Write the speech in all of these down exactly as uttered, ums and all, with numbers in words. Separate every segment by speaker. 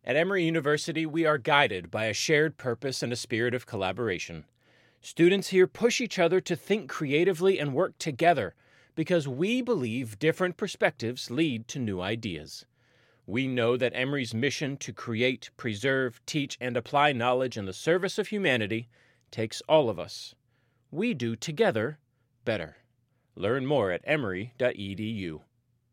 Speaker 1: At Emory University, we are guided by a shared purpose and a spirit of collaboration. Students here push each other to think creatively and work together because we believe different perspectives lead to new ideas. We know that Emory's mission to create, preserve, teach, and apply knowledge in the service of humanity takes all of us. We do together better. Learn more at emory dot e d u.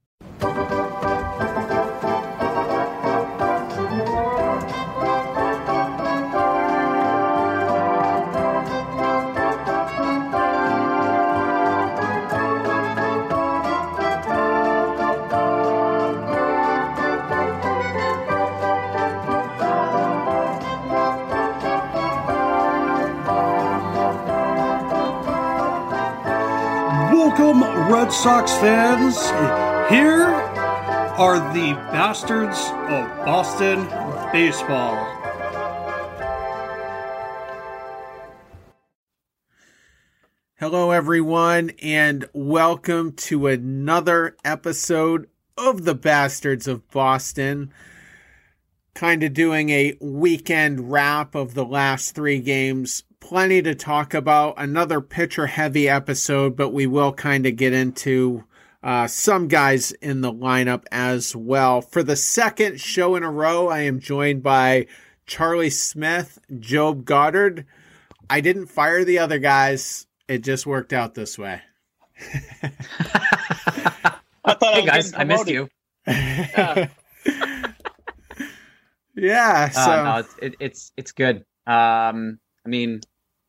Speaker 2: Welcome, Red Sox fans. Here are the Bastards of Boston Baseball. Hello, everyone, and welcome to another episode of the Bastards of Boston. Kind of doing a weekend wrap of the last three games. Plenty to talk about. Another pitcher-heavy episode, but we will kind of get into uh, some guys in the lineup as well. For the second show in a row, I am joined by Charlie Smith, Job Goddard. I didn't fire the other guys. It just worked out this way.
Speaker 3: I thought
Speaker 4: hey
Speaker 3: I
Speaker 4: guys, I missed you.
Speaker 3: Yeah.
Speaker 2: yeah. So
Speaker 4: Uh, no, it's it, it's it's good. Um, I mean,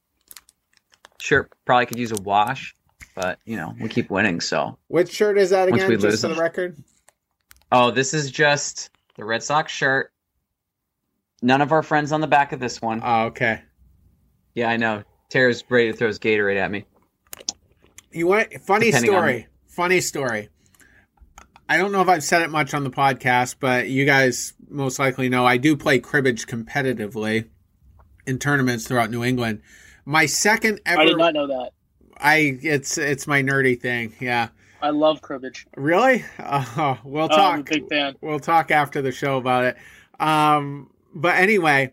Speaker 4: sure, probably could use a wash, but you know we keep winning. So
Speaker 2: which shirt is that
Speaker 4: Once
Speaker 2: again?
Speaker 4: we
Speaker 2: Just
Speaker 4: lose
Speaker 2: for the
Speaker 4: them.
Speaker 2: record.
Speaker 4: oh, this is just the Red Sox shirt. None of our friends on the back of this one.
Speaker 2: Oh, okay.
Speaker 4: Yeah, I know. Tara's ready to throw his Gatorade at me.
Speaker 2: You want funny
Speaker 4: Depending
Speaker 2: story? Funny story. I don't know if I've said it much on the podcast, but you guys most likely know I do play cribbage competitively in tournaments throughout New England. My second ever,
Speaker 3: I did not know that.
Speaker 2: I it's it's my nerdy thing. Yeah,
Speaker 3: I love cribbage.
Speaker 2: really. Oh, we'll
Speaker 3: Oh, I'm a
Speaker 2: talk.
Speaker 3: big fan.
Speaker 2: We'll talk after the show about it. Um, but anyway,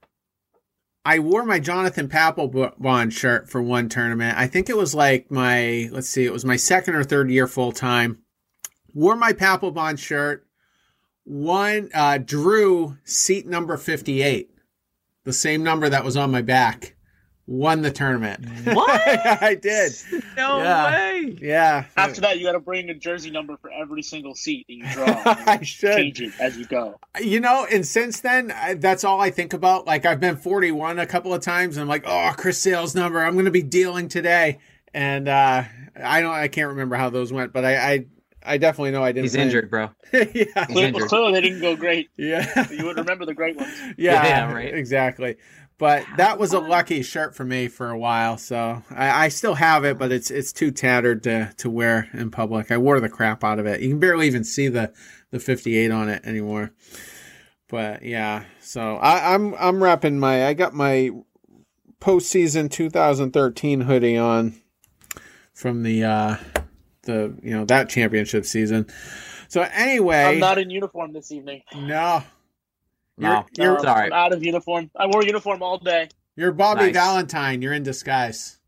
Speaker 2: I wore my Jonathan Papelbon shirt for one tournament. I think it was like my, let's see, it was my second or third year full time. Wore my Papelbon shirt. One, uh, drew seat number fifty-eight, the same number that was on my back. Won the tournament.
Speaker 4: What?
Speaker 2: I did.
Speaker 4: No
Speaker 2: Yeah.
Speaker 4: way.
Speaker 2: Yeah.
Speaker 3: After that, you got to bring a jersey number for every single seat that you draw.
Speaker 2: I should.
Speaker 3: Change it as you go.
Speaker 2: You know, and since then, I, that's all I think about. Like, I've been forty-one a couple of times, and I'm like, oh, Chris Sale's number. I'm going to be dealing today. And uh, I don't, I can't remember how those went, but I, I, I definitely know I didn't.
Speaker 4: He's
Speaker 2: win.
Speaker 4: injured, bro.
Speaker 2: yeah.
Speaker 4: He's
Speaker 3: Clearly,
Speaker 4: injured.
Speaker 3: clearly they didn't go great.
Speaker 2: Yeah.
Speaker 3: You would remember the great ones.
Speaker 2: Yeah,
Speaker 4: Yeah, right.
Speaker 2: Exactly. But that was a lucky shirt for me for a while, so I, I still have it, but it's it's too tattered to, to wear in public. I wore the crap out of it. You can barely even see the, the fifty-eight on it anymore. But yeah, so I, I'm I'm repping my I got my postseason two thousand thirteen hoodie on from the uh, the you know that championship season. So anyway,
Speaker 3: I'm not in uniform this evening.
Speaker 2: no.
Speaker 4: No,
Speaker 2: You're-
Speaker 4: it's all
Speaker 3: I'm
Speaker 4: right.
Speaker 3: out of uniform. I wore uniform all day.
Speaker 2: You're Bobby
Speaker 4: Nice.
Speaker 2: Valentine. You're in disguise.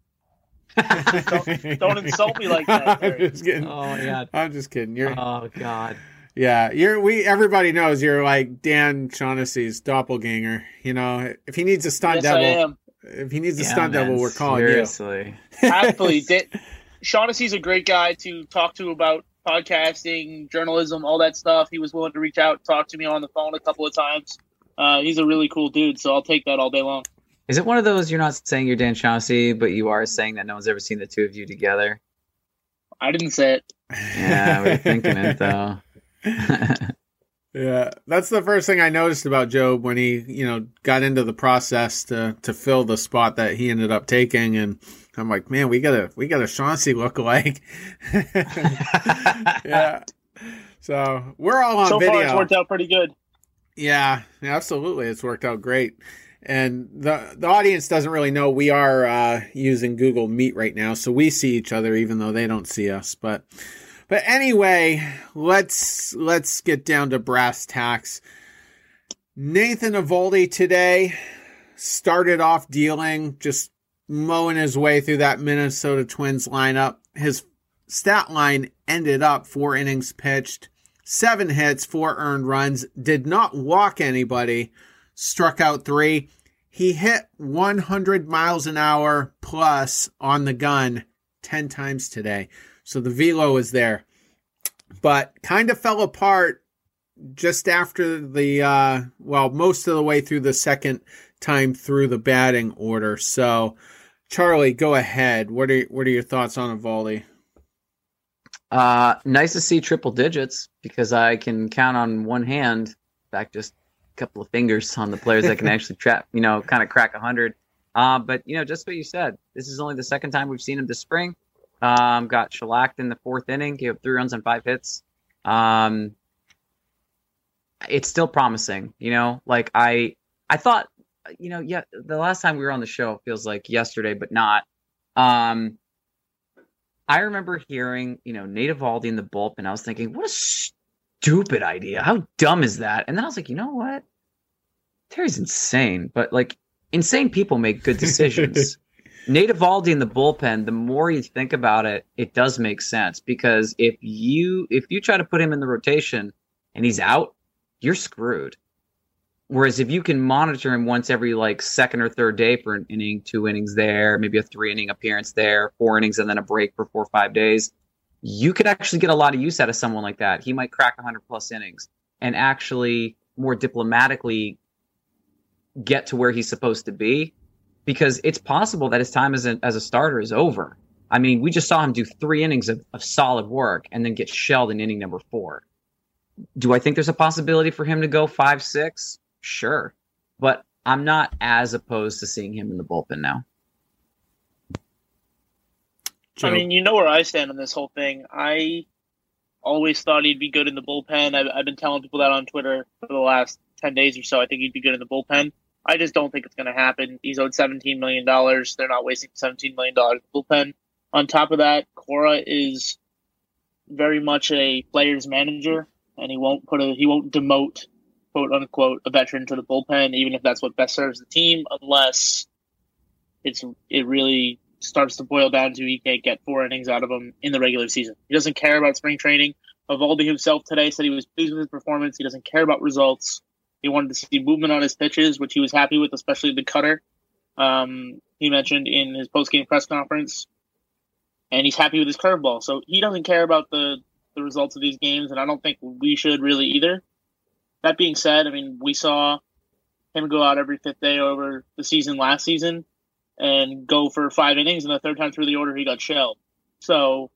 Speaker 3: Don't, don't insult me like that.
Speaker 2: I'm
Speaker 3: Terry.
Speaker 2: just kidding.
Speaker 4: Oh my god.
Speaker 2: I'm just kidding. You're
Speaker 4: Oh god.
Speaker 2: yeah. You're we. Everybody knows you're like Dan Shaughnessy's doppelganger. You know, if he needs a stunt
Speaker 3: Yes, I
Speaker 2: double,
Speaker 3: am.
Speaker 2: if he needs a
Speaker 4: Yeah,
Speaker 2: stunt
Speaker 4: man,
Speaker 2: double, we're calling
Speaker 4: seriously.
Speaker 3: Absolutely. Da- Shaughnessy's a great guy to talk to about podcasting, journalism, all that stuff. He was willing to reach out, talk to me on the phone a couple of times. Uh, he's a really cool dude, so I'll take that all day long.
Speaker 4: Is it one of those you're not saying you're Dan Shaughnessy, but you are saying that no one's ever seen the two of you together?
Speaker 3: I didn't say it.
Speaker 2: you.
Speaker 4: Yeah, we're thinking it though.
Speaker 2: Yeah, that's the first thing I noticed about Job when he, you know, got into the process to to fill the spot that he ended up taking, and I'm like, man, we got a we got a Chauncey lookalike. Yeah, so we're all on
Speaker 3: so
Speaker 2: video.
Speaker 3: far, it's worked out pretty good.
Speaker 2: Yeah, absolutely, it's worked out great. And the the audience doesn't really know we are uh, using Google Meet right now, so we see each other even though they don't see us. But but anyway, let's let's get down to brass tacks. Nathan Eovaldi today started off dealing, just mowing his way through that Minnesota Twins lineup. His stat line ended up four innings pitched, seven hits, four earned runs, did not walk anybody, struck out three. He hit one hundred miles an hour plus on the gun ten times today. So the velo is there. But kind of fell apart just after the, uh, well, most of the way through the second time through the batting order. So, Charlie, go ahead. What are, what are your thoughts on Eovaldi?
Speaker 4: Uh, nice to see triple digits because I can count on one hand, in fact, just a couple of fingers on the players that can actually trap, you know, kind of crack one hundred. Uh, but, you know, just what you said, this is only the second time we've seen him this spring. Um, got shellacked in the fourth inning, gave up three runs on five hits. Um, it's still promising, you know, like I, I thought, you know, yeah, the last time we were on the show feels like yesterday, but not. Um, I remember hearing, you know, Nate Eovaldi in the bullpen. I was thinking, what a stupid idea. How dumb is that? And then I was like, you know what? Terry's insane, but like insane people make good decisions. Nate Eovaldi in the bullpen, the more you think about it, it does make sense because if you if you try to put him in the rotation and he's out, you're screwed. Whereas if you can monitor him once every like second or third day for an inning, two innings there, maybe a three inning appearance there, four innings and then a break for four or five days, you could actually get a lot of use out of someone like that. He might crack one hundred plus innings and actually more diplomatically get to where he's supposed to be. Because it's possible that his time as a, as a starter is over. I mean, we just saw him do three innings of, of solid work and then get shelled in inning number four. Do I think there's a possibility for him to go five, six? Sure. But I'm not as opposed to seeing him in the bullpen now.
Speaker 3: Joe. I mean, you know where I stand on this whole thing. I always thought he'd be good in the bullpen. I've, I've been telling people that on Twitter for the last ten days or so. I think he'd be good in the bullpen. I just don't think it's going to happen. He's owed seventeen million dollars. They're not wasting seventeen million dollars in the bullpen. On top of that, Cora is very much a player's manager, and he won't put a he won't demote, quote unquote, a veteran to the bullpen, even if that's what best serves the team, unless it's it really starts to boil down to he can't get four innings out of him in the regular season. He doesn't care about spring training. Eovaldi himself today said he was pleased with his performance. He doesn't care about results. He wanted to see movement on his pitches, which he was happy with, especially the cutter. Um, he mentioned in his post-game press conference. And he's happy with his curveball. So he doesn't care about the, the results of these games, and I don't think we should really either. That being said, I mean, we saw him go out every fifth day over the season last season and go for five innings, and the third time through the order he got shelled. So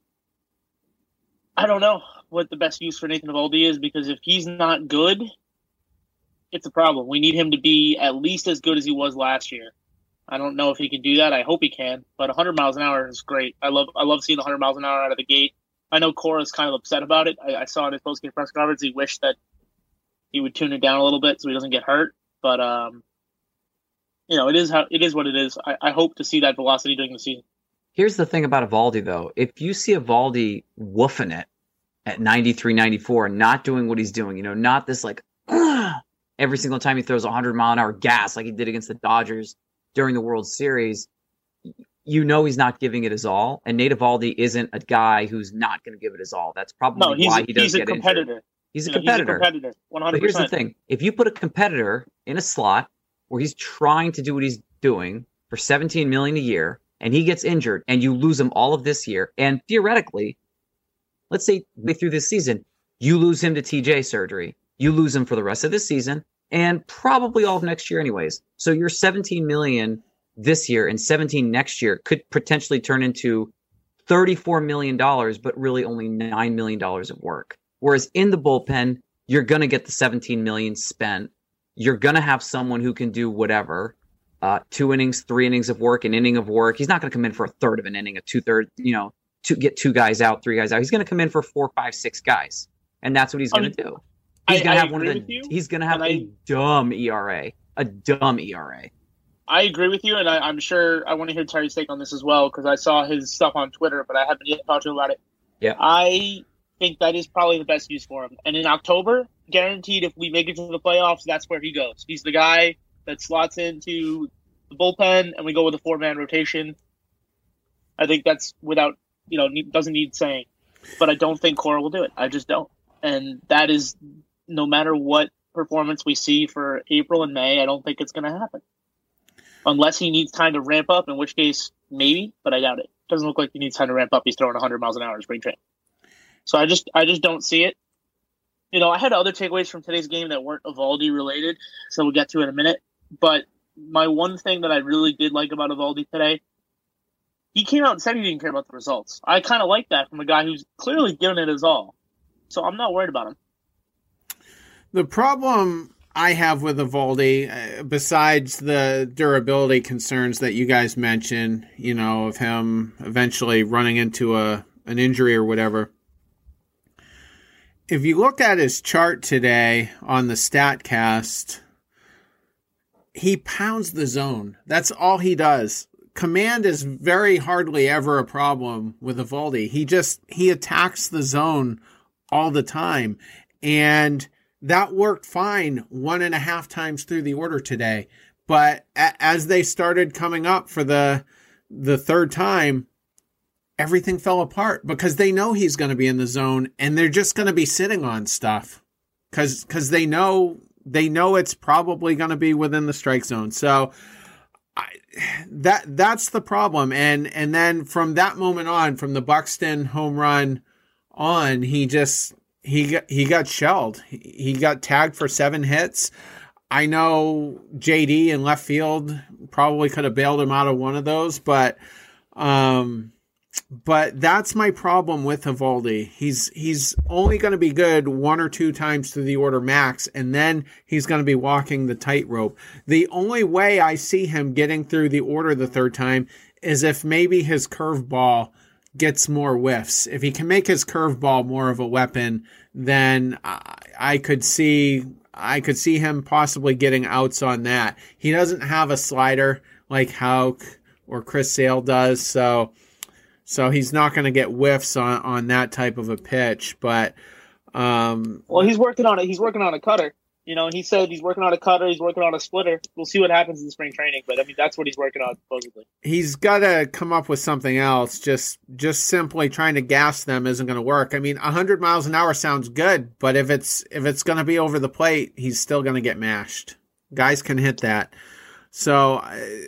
Speaker 3: I don't know what the best use for Nathan Eovaldi is, because if he's not good, it's a problem. We need him to be at least as good as he was last year. I don't know if he can do that. I hope he can. But one hundred miles an hour is great. I love I love seeing one hundred miles an hour out of the gate. I know Cora's kind of upset about it. I, I saw in his post-game press conference he wished that he would tune it down a little bit so he doesn't get hurt. But, um, you know, it is how it is what it is. I, I hope to see that velocity during the season.
Speaker 4: Here's the thing about Eovaldi, though. If you see Eovaldi woofing it at ninety-three, ninety-four, not doing what he's doing, you know, not this like, ugh, every single time he throws one hundred mile an hour gas like he did against the Dodgers during the World Series, you know he's not giving it his all. And Nate Eovaldi isn't a guy who's not going to give it his all. That's probably
Speaker 3: no,
Speaker 4: why he does
Speaker 3: he's a
Speaker 4: get
Speaker 3: competitor.
Speaker 4: injured. He's a
Speaker 3: you know,
Speaker 4: competitor.
Speaker 3: He's a competitor, one hundred percent.
Speaker 4: But here's the thing. If you put a competitor in a slot where he's trying to do what he's doing for seventeen million dollars a year, and he gets injured, and you lose him all of this year, and theoretically, let's say through this season, you lose him to T J surgery. You lose him for the rest of this season, and probably all of next year anyways. So your seventeen million dollars this year and seventeen next year could potentially turn into thirty-four million dollars, but really only nine million dollars of work. Whereas in the bullpen, you're going to get the seventeen million dollars spent. You're going to have someone who can do whatever. Uh, two innings, three innings of work, an inning of work. He's not going to come in for a third of an inning, a two-third, you know, to get two guys out, three guys out. He's going to come in for four, five, six guys. And that's what he's going to do. He's going to have one of the, he's going to have a I, dumb E R A, a dumb E R A.
Speaker 3: I agree with you, and I, I'm sure I want to hear Terry's take on this as well, because I saw his stuff on Twitter, but I haven't yet talked to him about it.
Speaker 4: Yeah.
Speaker 3: I think that is probably the best use for him. And in October, guaranteed if we make it to the playoffs, that's where he goes. He's the guy that slots into the bullpen, and we go with a four-man rotation. I think that's without, you know, doesn't need saying. But I don't think Cora will do it. I just don't. And that is, no matter what performance we see for April and May, I don't think it's going to happen. Unless he needs time to ramp up, in which case, maybe, but I doubt it. Doesn't look like he needs time to ramp up. He's throwing one hundred miles an hour in spring training. So I just I just don't see it. You know, I had other takeaways from today's game that weren't Eovaldi related, so we'll get to it in a minute. But my one thing that I really did like about Eovaldi today, he came out and said he didn't care about the results. I kind of like that from a guy who's clearly given it his all. So I'm not worried about him.
Speaker 2: The problem I have with Eovaldi, uh, besides the durability concerns that you guys mentioned, you know, of him eventually running into a an injury or whatever, if you look at his chart today on the StatCast, he pounds the zone. That's all he does. Command is very hardly ever a problem with Eovaldi. He just, he attacks the zone all the time. And that worked fine one and a half times through the order today. But a- as they started coming up for the the third time, everything fell apart because they know he's going to be in the zone and they're just going to be sitting on stuff because because they know they know it's probably going to be within the strike zone. So I, that that's the problem. And and then from that moment on, from the Buxton home run on, he just he got, he got shelled. He, he got tagged for seven hits. I know J D in left field probably could have bailed him out of one of those, but um. But that's my problem with Eovaldi. He's he's only going to be good one or two times through the order max, and then he's going to be walking the tightrope. The only way I see him getting through the order the third time is if maybe his curveball gets more whiffs. If he can make his curveball more of a weapon, then I, I could see I could see him possibly getting outs on that. He doesn't have a slider like Houck or Chris Sale does, so. So he's not going to get whiffs on, on that type of a pitch, but um,
Speaker 3: well, he's working on it. He's working on a cutter. You know, he said he's working on a cutter. He's working on a splitter. We'll see what happens in spring training, but I mean that's what he's working on supposedly.
Speaker 2: He's got to come up with something else. Just just simply trying to gas them isn't going to work. I mean, one hundred miles an hour sounds good, but if it's if it's going to be over the plate, he's still going to get mashed. Guys can hit that. So,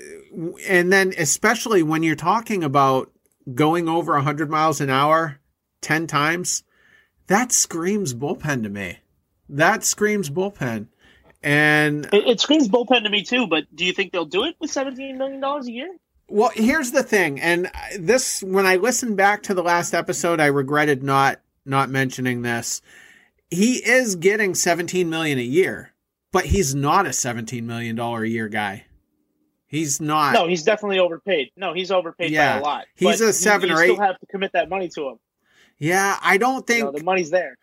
Speaker 2: and then especially when you're talking about going over one hundred miles an hour ten times, that screams bullpen to me. That screams bullpen. And
Speaker 3: it, it screams bullpen to me too, but do you think they'll do it with seventeen million dollars a year?
Speaker 2: Well, here's the thing. And this, when I listened back to the last episode, I regretted not, not mentioning this. He is getting seventeen million dollars a year, but he's not a seventeen million dollars a year guy. He's not.
Speaker 3: No, he's definitely overpaid. No, he's overpaid
Speaker 2: yeah,
Speaker 3: by a lot.
Speaker 2: He's
Speaker 3: but
Speaker 2: a seven
Speaker 3: you, you
Speaker 2: or eight.
Speaker 3: You still have to commit that money to him.
Speaker 2: Yeah, I don't think.
Speaker 3: You know, the money's there.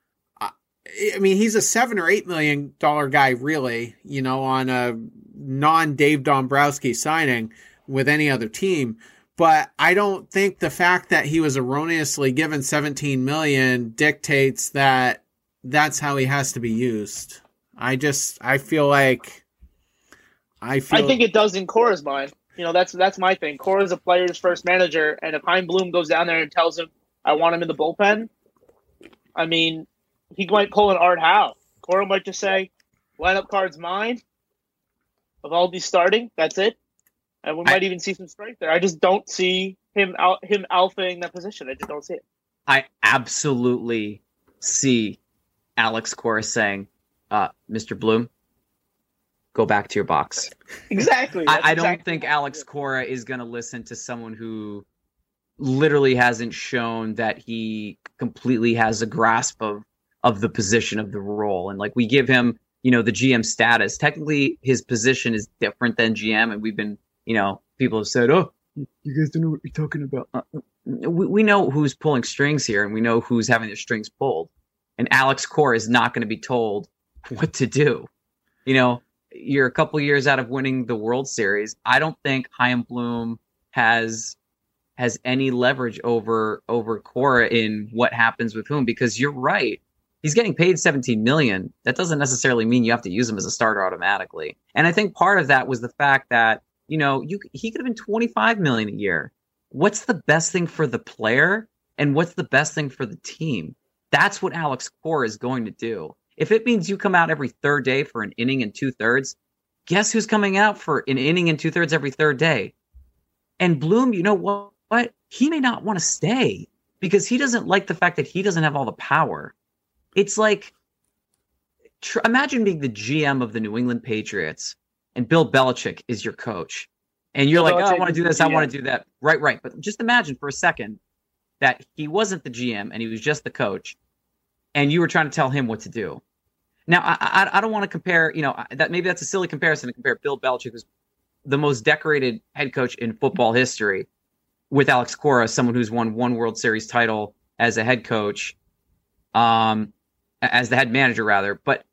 Speaker 2: I mean, he's a seven or eight million dollar guy, really. You know, on a non Dave Dombrowski signing with any other team. But I don't think the fact that he was erroneously given seventeen million dictates that that's how he has to be used. I just I feel like. I, feel...
Speaker 3: I think it does in Cora's mind. You know, that's that's my thing. Cora's a player's first manager, and if Chaim Bloom goes down there and tells him, I want him in the bullpen, I mean, he might pull an Art Howe. Cora might just say, lineup card's mine. Eovaldi starting, that's it. And we might I, even see some strength there. I just don't see him out him alphaing that position. I just don't see it.
Speaker 4: I absolutely see Alex Cora saying, uh, Mister Bloom, go back to your box.
Speaker 3: Exactly.
Speaker 4: I, I don't
Speaker 3: exactly
Speaker 4: think Alex Cora is going to listen to someone who literally hasn't shown that he completely has a grasp of, of the position of the role. And like we give him, you know, the G M status. Technically, his position is different than G M. And we've been, you know, people have said, oh, you guys don't know what you're talking about. Uh, we, we know who's pulling strings here and we know who's having their strings pulled. And Alex Cora is not going to be told what to do. You know, you're a couple years out of winning the World Series. I don't think Chaim Bloom has has any leverage over over Cora in what happens with whom, because you're right. He's getting paid seventeen million dollars. That doesn't necessarily mean you have to use him as a starter automatically. And I think part of that was the fact that, you know, you he could have been twenty-five million dollars a year. What's the best thing for the player and what's the best thing for the team? That's what Alex Cora is going to do. If it means you come out every third day for an inning and two thirds, guess who's coming out for an inning and two thirds every third day? And Bloom, you know what? what? He may not want to stay because he doesn't like the fact that he doesn't have all the power. It's like, tr- imagine being the G M of the New England Patriots and Bill Belichick is your coach. And you're
Speaker 3: Bill
Speaker 4: like, oh, I
Speaker 3: Belichick
Speaker 4: want to
Speaker 3: is
Speaker 4: do
Speaker 3: the
Speaker 4: this, I
Speaker 3: G M.
Speaker 4: want to do that. Right, right. But just imagine for a second that he wasn't the G M and he was just the coach, and you were trying to tell him what to do. Now, I, I, I don't want to compare, you know, that maybe that's a silly comparison to compare Bill Belichick, who's the most decorated head coach in football history, with Alex Cora, someone who's won one World Series title as a head coach, um, as the head manager, rather. But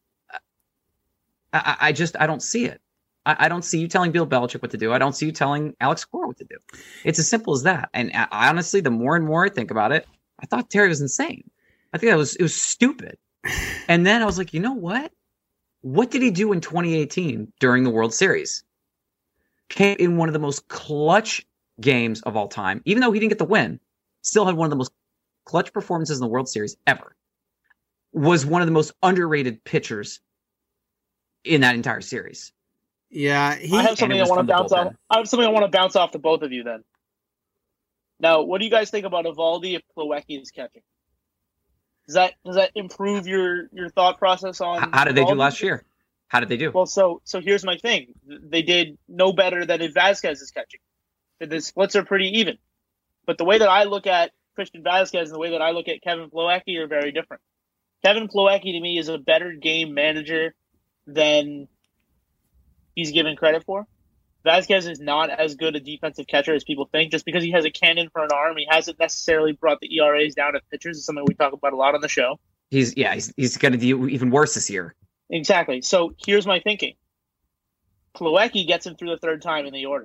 Speaker 4: I, I just, I don't see it. I, I don't see you telling Bill Belichick what to do. I don't see you telling Alex Cora what to do. It's as simple as that. And I, honestly, the more and more I think about it, I thought Terry was insane. I think that was, it was stupid. And then I was like, you know what? What did he do in twenty eighteen during the World Series? Came in one of the most clutch games of all time. Even though he didn't get the win, still had one of the most clutch performances in the World Series ever. Was one of the most underrated pitchers in that entire series.
Speaker 2: Yeah, he,
Speaker 3: I have something I want to bounce off. I have something I want to bounce off to both of you. Then, now, what do you guys think about Eovaldi if Plawecki is catching? Does that does that improve your, your thought process on?
Speaker 4: How, how did they do
Speaker 3: Eovaldi?
Speaker 4: last year? How did they do?
Speaker 3: Well, so so here's my thing. They did no better than if Vasquez is catching. The splits are pretty even. But the way that I look at Christian Vasquez and the way that I look at Kevin Plawecki are very different. Kevin Plawecki, to me, is a better game manager than he's given credit for. Vasquez is not as good a defensive catcher as people think. Just because he has a cannon for an arm, he hasn't necessarily brought the E R As down at pitchers. It's something we talk about a lot on the show.
Speaker 4: He's yeah, he's he's going to do even worse this year.
Speaker 3: Exactly. So here's my thinking. Plawecki gets him through the third time in the order.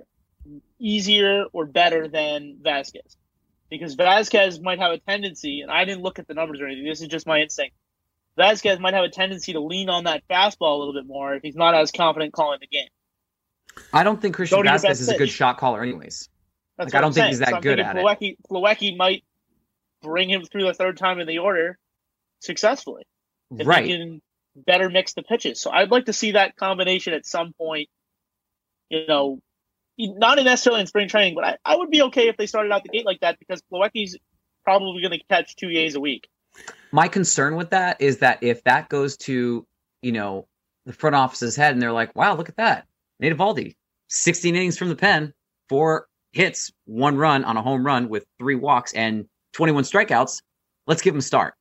Speaker 3: Easier or better than Vasquez. Because Vasquez might have a tendency, and I didn't look at the numbers or anything, this is just my instinct. Vasquez might have a tendency to lean on that fastball a little bit more if he's not as confident calling the game.
Speaker 4: I don't think Christian
Speaker 3: Go to your
Speaker 4: Vasquez
Speaker 3: best
Speaker 4: is a
Speaker 3: pitch.
Speaker 4: good shot caller anyways.
Speaker 3: That's
Speaker 4: Like, I
Speaker 3: what
Speaker 4: don't
Speaker 3: I'm
Speaker 4: think
Speaker 3: saying.
Speaker 4: he's that
Speaker 3: so I'm
Speaker 4: good
Speaker 3: thinking
Speaker 4: at it.
Speaker 3: Plawecki, Plawecki might bring him through the third time in the order successfully. If
Speaker 4: Right.
Speaker 3: he can better mix the pitches. So I'd like to see that combination at some point, you know, not necessarily in spring training, but I, I would be okay if they started out the gate like that because Plawecki's probably going to catch two Ks a week.
Speaker 4: My concern with that is that if that goes to, you know, the front office's head and they're like, wow, look at that. Nate Eovaldi, sixteen innings from the pen, four hits, one run on a home run with three walks and twenty-one strikeouts. Let's give him a start.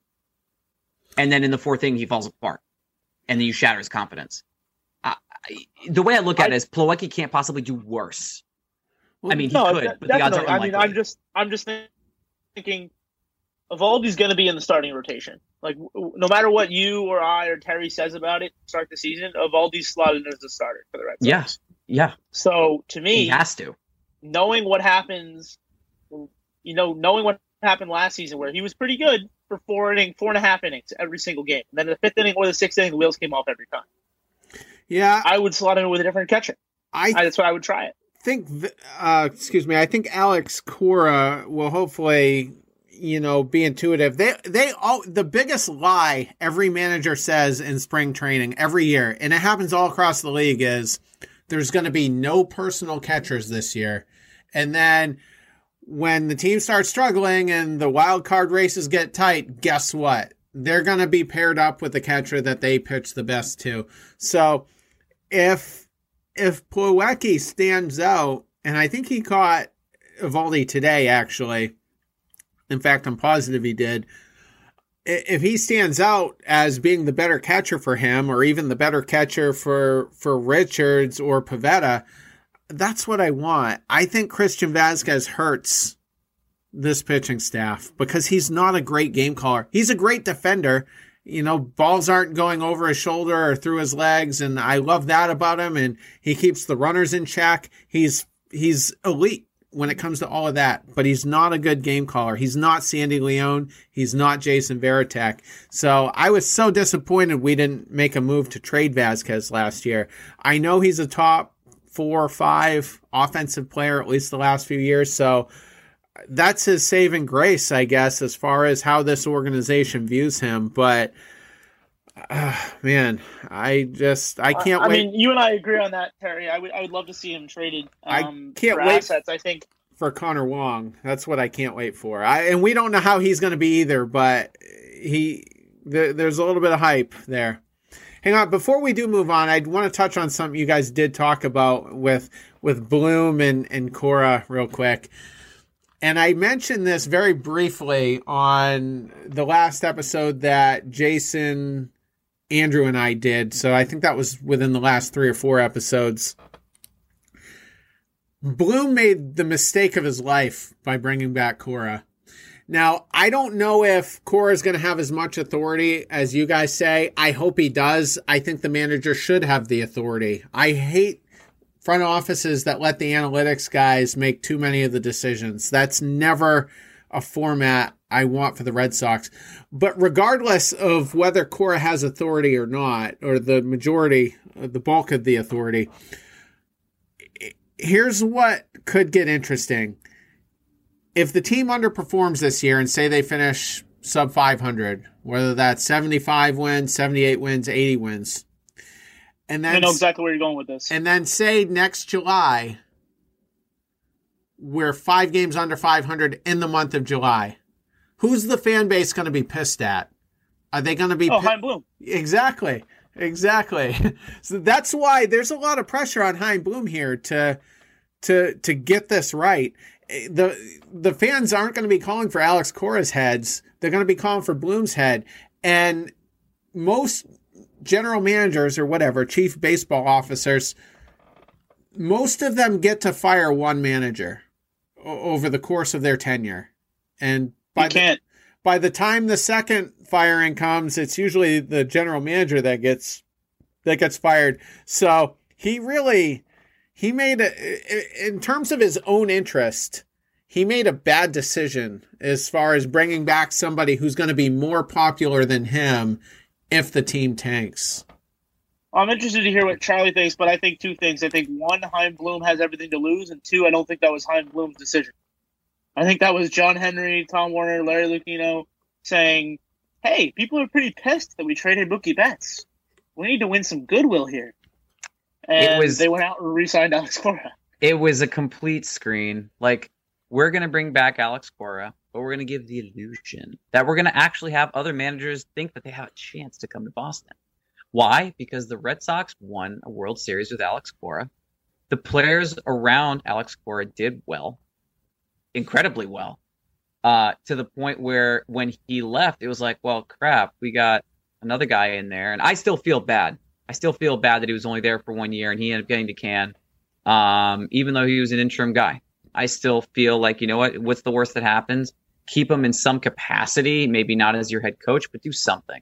Speaker 4: And then in the fourth inning, he falls apart. And then you shatter his confidence. Uh, the way I look at
Speaker 3: I,
Speaker 4: it is Plawecki can't possibly do worse. I mean, he
Speaker 3: no,
Speaker 4: could,
Speaker 3: de-
Speaker 4: but the odds are
Speaker 3: definitely. I
Speaker 4: unlikely.
Speaker 3: mean, I'm just, I'm just thinking Eovaldi's going to be in the starting rotation. Like, w- no matter what you or I or Terry says about it, start the season, Eovaldi's slotted as a starter for the Red Sox.
Speaker 4: Yeah, yeah.
Speaker 3: So to me,
Speaker 4: He has to.
Speaker 3: knowing what happens, you know, knowing what happened last season, where he was pretty good for four inning, four and a half innings every single game, and then the fifth inning or the sixth inning, the wheels came off every time.
Speaker 2: yeah,
Speaker 3: I would slot him with a different catcher.
Speaker 2: I
Speaker 3: I, that's why I would try it.
Speaker 2: think, uh, excuse me, I think Alex Cora will hopefully, you know, be intuitive. They, they all, the biggest lie every manager says in spring training every year, and it happens all across the league, is there's going to be no personal catchers this year. And then when the team starts struggling and the wild card races get tight, guess what? They're going to be paired up with the catcher that they pitch the best to. So if, if Plawecki stands out, and I think he caught Eovaldi today, actually. In fact, I'm positive he did. If he stands out as being the better catcher for him, or even the better catcher for, for Richards or Pivetta, that's what I want. I think Christian Vasquez hurts this pitching staff because he's not a great game caller. He's a great defender. You know, balls aren't going over his shoulder or through his legs, and I love that about him. And he keeps the runners in check. He's he's elite. when it comes to all of that, but he's not a good game caller. He's not Sandy Leone. He's not Jason Varitek. So I was so disappointed we didn't make a move to trade Vasquez last year. I know he's a top four or five offensive player, at least the last few years. So that's his saving grace, I guess, as far as how this organization views him. But uh, man, I just I can't
Speaker 3: I
Speaker 2: wait.
Speaker 3: mean, you and I agree on that, Terry. I would I would love to see him traded. Um,
Speaker 2: I can't
Speaker 3: for
Speaker 2: wait
Speaker 3: assets. I think
Speaker 2: for Connor Wong. That's what I can't wait for. I and we don't know how he's going to be either, but he there, there's a little bit of hype there. Hang on, before we do move on, I want to touch on something you guys did talk about with with Bloom and and Cora real quick. And I mentioned this very briefly on the last episode that Jason, Andrew, and I did. So I think that was within the last three or four episodes. Bloom made the mistake of his life by bringing back Cora. Now, I don't know if Cora is going to have as much authority as you guys say. I hope he does. I think the manager should have the authority. I hate front offices that let the analytics guys make too many of the decisions. That's never a format I want for the Red Sox. But regardless of whether Cora has authority or not, or the majority, the bulk of the authority, here's what could get interesting. If the team underperforms this year and say they finish sub five hundred, whether that's seventy-five wins, seventy-eight wins, eighty wins, and then
Speaker 3: I know exactly where you're going with this.
Speaker 2: And then say next July, we're five games under five hundred in the month of July. Who's the fan base going to be pissed at? Are they going to be?
Speaker 3: Oh,
Speaker 2: pi-
Speaker 3: Chaim Bloom.
Speaker 2: Exactly, exactly. So that's why there's a lot of pressure on Chaim Bloom here to to to get this right. The the fans aren't going to be calling for Alex Cora's heads. They're going to be calling for Bloom's head. And most general managers or whatever, chief baseball officers, most of them get to fire one manager o- over the course of their tenure. And by
Speaker 3: you can't.
Speaker 2: The, by the time the second firing comes, it's usually the general manager that gets that gets fired. So he really he made a, in terms of his own interest, he made a bad decision as far as bringing back somebody who's going to be more popular than him if the team tanks.
Speaker 3: I'm interested to hear what Charlie thinks, but I think two things. I think, one, Chaim Bloom has everything to lose, and two, I don't think that was Chaim Bloom's decision. I think that was John Henry, Tom Warner, Larry Lucchino saying, hey, people are pretty pissed that we traded Mookie Betts. We need to win some goodwill here. And
Speaker 4: It was-
Speaker 3: they went out and re-signed Alex Cora.
Speaker 4: It was a complete screen. Like, we're going to bring back Alex Cora, but we're going to give the illusion that we're going to actually have other managers think that they have a chance to come to Boston. Why? Because the Red Sox won a World Series with Alex Cora. The players around Alex Cora did well, incredibly well, uh, to the point where when he left, it was like, well, crap, we got another guy in there. And I still feel bad. I still feel bad that he was only there for one year and he ended up getting to Cannes, um, even though he was an interim guy. I still feel like, you know what, what's the worst that happens? Keep him in some capacity, maybe not as your head coach, but do something.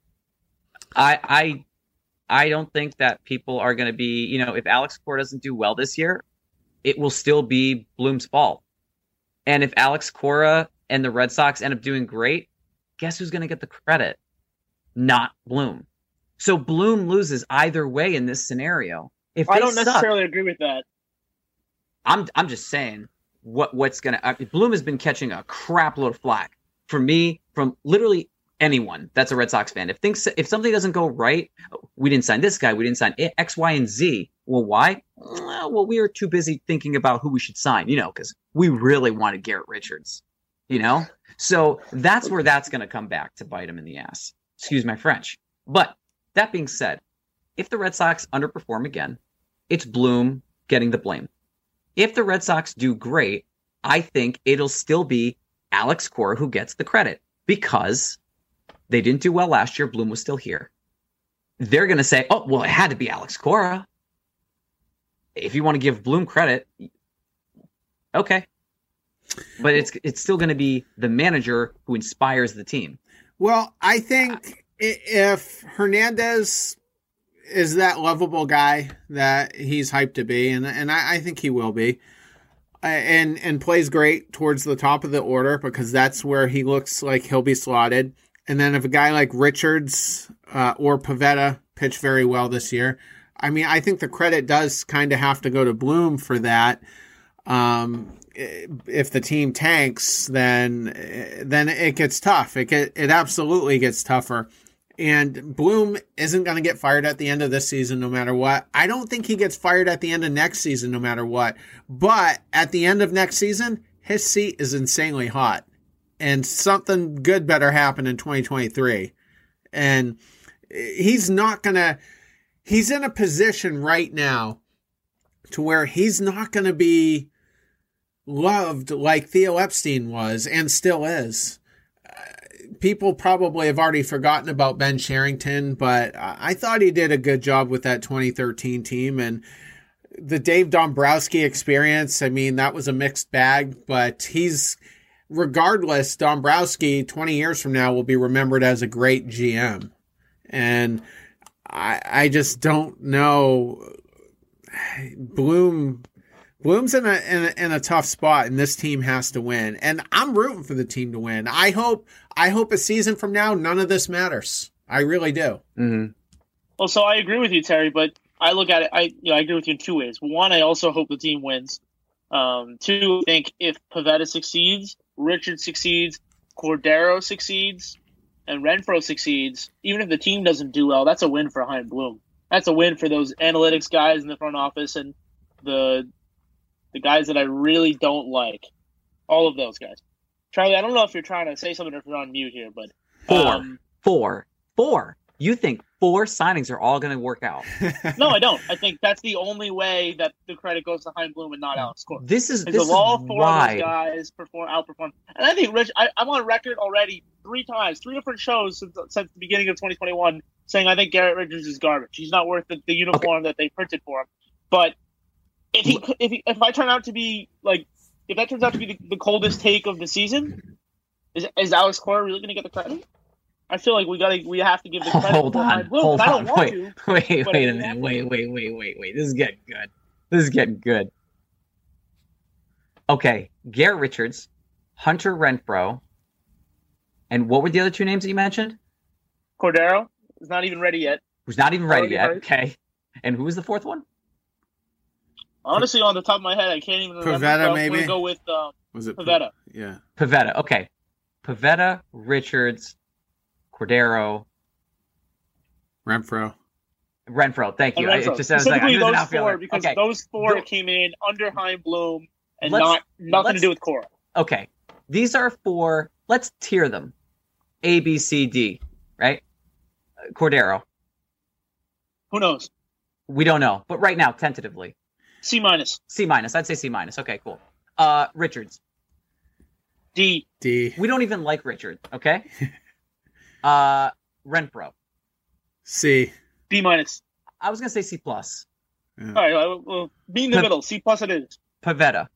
Speaker 4: I I I don't think that people are going to be, you know, if Alex Cora doesn't do well this year, it will still be Bloom's fault. And if Alex Cora and the Red Sox end up doing great, guess who's going to get the credit? Not Bloom. So Bloom loses either way in this scenario. If
Speaker 3: I
Speaker 4: they
Speaker 3: don't
Speaker 4: suck,
Speaker 3: necessarily agree with that.
Speaker 4: I'm I'm just saying what what's gonna. Uh, Bloom has been catching a crap load of flack from me, from literally anyone that's a Red Sox fan. If things if something doesn't go right, we didn't sign this guy, we didn't sign X, Y, and Z. Well, why? Well, we were too busy thinking about who we should sign, you know, because we really wanted Garrett Richards, you know. So that's where that's gonna come back to bite him in the ass. Excuse my French. But that being said, if the Red Sox underperform again, it's Bloom getting the blame. If the Red Sox do great, I think it'll still be Alex Cora who gets the credit because they didn't do well last year. Bloom was still here. They're going to say, oh, well, it had to be Alex Cora. If you want to give Bloom credit, okay. But it's it's still going to be the manager who inspires the team.
Speaker 2: Well, I think if Hernandez is that lovable guy that he's hyped to be, and and I, I think he will be, and and plays great towards the top of the order because that's where he looks like he'll be slotted. And then if a guy like Richards uh, or Pivetta pitch very well this year, I mean, I think the credit does kind of have to go to Bloom for that. Um, if the team tanks, then then it gets tough. It get, it absolutely gets tougher. And Bloom isn't going to get fired at the end of this season no matter what. I don't think he gets fired at the end of next season no matter what. But at the end of next season, his seat is insanely hot. And something good better happen in twenty twenty-three. And he's not going to... He's in a position right now to where he's not going to be loved like Theo Epstein was and still is. People probably have already forgotten about Ben Cherington, but I thought he did a good job with that twenty thirteen team. And the Dave Dombrowski experience, I mean, that was a mixed bag, but he's, regardless, Dombrowski twenty years from now will be remembered as a great G M. And I, I just don't know. Bloom, Bloom's in a, in a in a tough spot, and this team has to win. And I'm rooting for the team to win. I hope I hope a season from now, none of this matters. I really do.
Speaker 4: Mm-hmm.
Speaker 3: Well, so I agree with you, Terry, but I look at it. I you know I agree with you in two ways. One, I also hope the team wins. Um, two, I think if Pivetta succeeds, Richard succeeds, Cordero succeeds, and Renfroe succeeds, even if the team doesn't do well, that's a win for Chaim Bloom. That's a win for those analytics guys in the front office and the the guys that I really don't like. All of those guys. Charlie, I don't know if you're trying to say something or if you're on mute here, but
Speaker 4: Four.
Speaker 3: Um,
Speaker 4: Four. Four. You think four signings are all going to work out?
Speaker 3: no, I don't. I think that's the only way that the credit goes to Chaim Bloom and not Alex Cora.
Speaker 4: This is
Speaker 3: Because
Speaker 4: this
Speaker 3: if all
Speaker 4: is
Speaker 3: four
Speaker 4: why.
Speaker 3: of those guys perform, outperform, and I think Rich, I, I'm on record already three times, three different shows since, since the beginning of twenty twenty-one, saying I think Garrett Richards is garbage. He's not worth the, the uniform okay. that they printed for him. But if he, if he, if I turn out to be like, if that turns out to be the, the coldest take of the season, is is Alex Cora really going to get the credit? I feel like we got to, we have to give the credit.
Speaker 4: Hold
Speaker 3: to
Speaker 4: on,
Speaker 3: Bloom.
Speaker 4: hold
Speaker 3: I
Speaker 4: on,
Speaker 3: don't want
Speaker 4: wait,
Speaker 3: to,
Speaker 4: wait, wait a minute, wait, wait, wait, wait, wait. This is getting good. This is getting good. Okay, Garrett Richards, Hunter Renfroe, and what were the other two names that you mentioned?
Speaker 3: Cordero is not even ready yet.
Speaker 4: Who's not even ready
Speaker 3: Already
Speaker 4: yet?
Speaker 3: hurt.
Speaker 4: Okay, and who was the fourth one?
Speaker 3: Honestly, on the top of my head, I can't even remember.
Speaker 2: Pivetta,
Speaker 3: so
Speaker 2: maybe?
Speaker 3: I'm going to go with um,
Speaker 2: Was it
Speaker 3: Pivetta.
Speaker 2: Yeah.
Speaker 4: Pivetta. Okay, Pivetta, Richards, Cordero,
Speaker 2: Renfroe.
Speaker 4: Renfroe. Thank you.
Speaker 3: And
Speaker 4: I,
Speaker 3: Renfroe.
Speaker 4: it just sounds like
Speaker 3: Specifically
Speaker 4: I'm just
Speaker 3: those
Speaker 4: not feeling
Speaker 3: four,
Speaker 4: it.
Speaker 3: because
Speaker 4: Okay.
Speaker 3: those four
Speaker 4: Go-
Speaker 3: came in under Chaim Bloom and
Speaker 4: Let's-
Speaker 3: not nothing
Speaker 4: let's-
Speaker 3: to do with Cora.
Speaker 4: Okay, these are four. Let's tier them. A, B, C, D. Right? Uh, Cordero.
Speaker 3: Who knows?
Speaker 4: We don't know, but right now, tentatively,
Speaker 3: C minus,
Speaker 4: C minus. I'd say C minus. Okay, cool. Uh, Richards.
Speaker 3: D.
Speaker 2: D.
Speaker 4: We don't even like Richard. Okay. uh, Renfroe.
Speaker 2: C.
Speaker 3: B minus.
Speaker 4: I was gonna say C plus.
Speaker 2: Yeah.
Speaker 3: All right, well, well, B in the
Speaker 4: Piv-
Speaker 3: middle. C plus it is.
Speaker 4: Pivetta.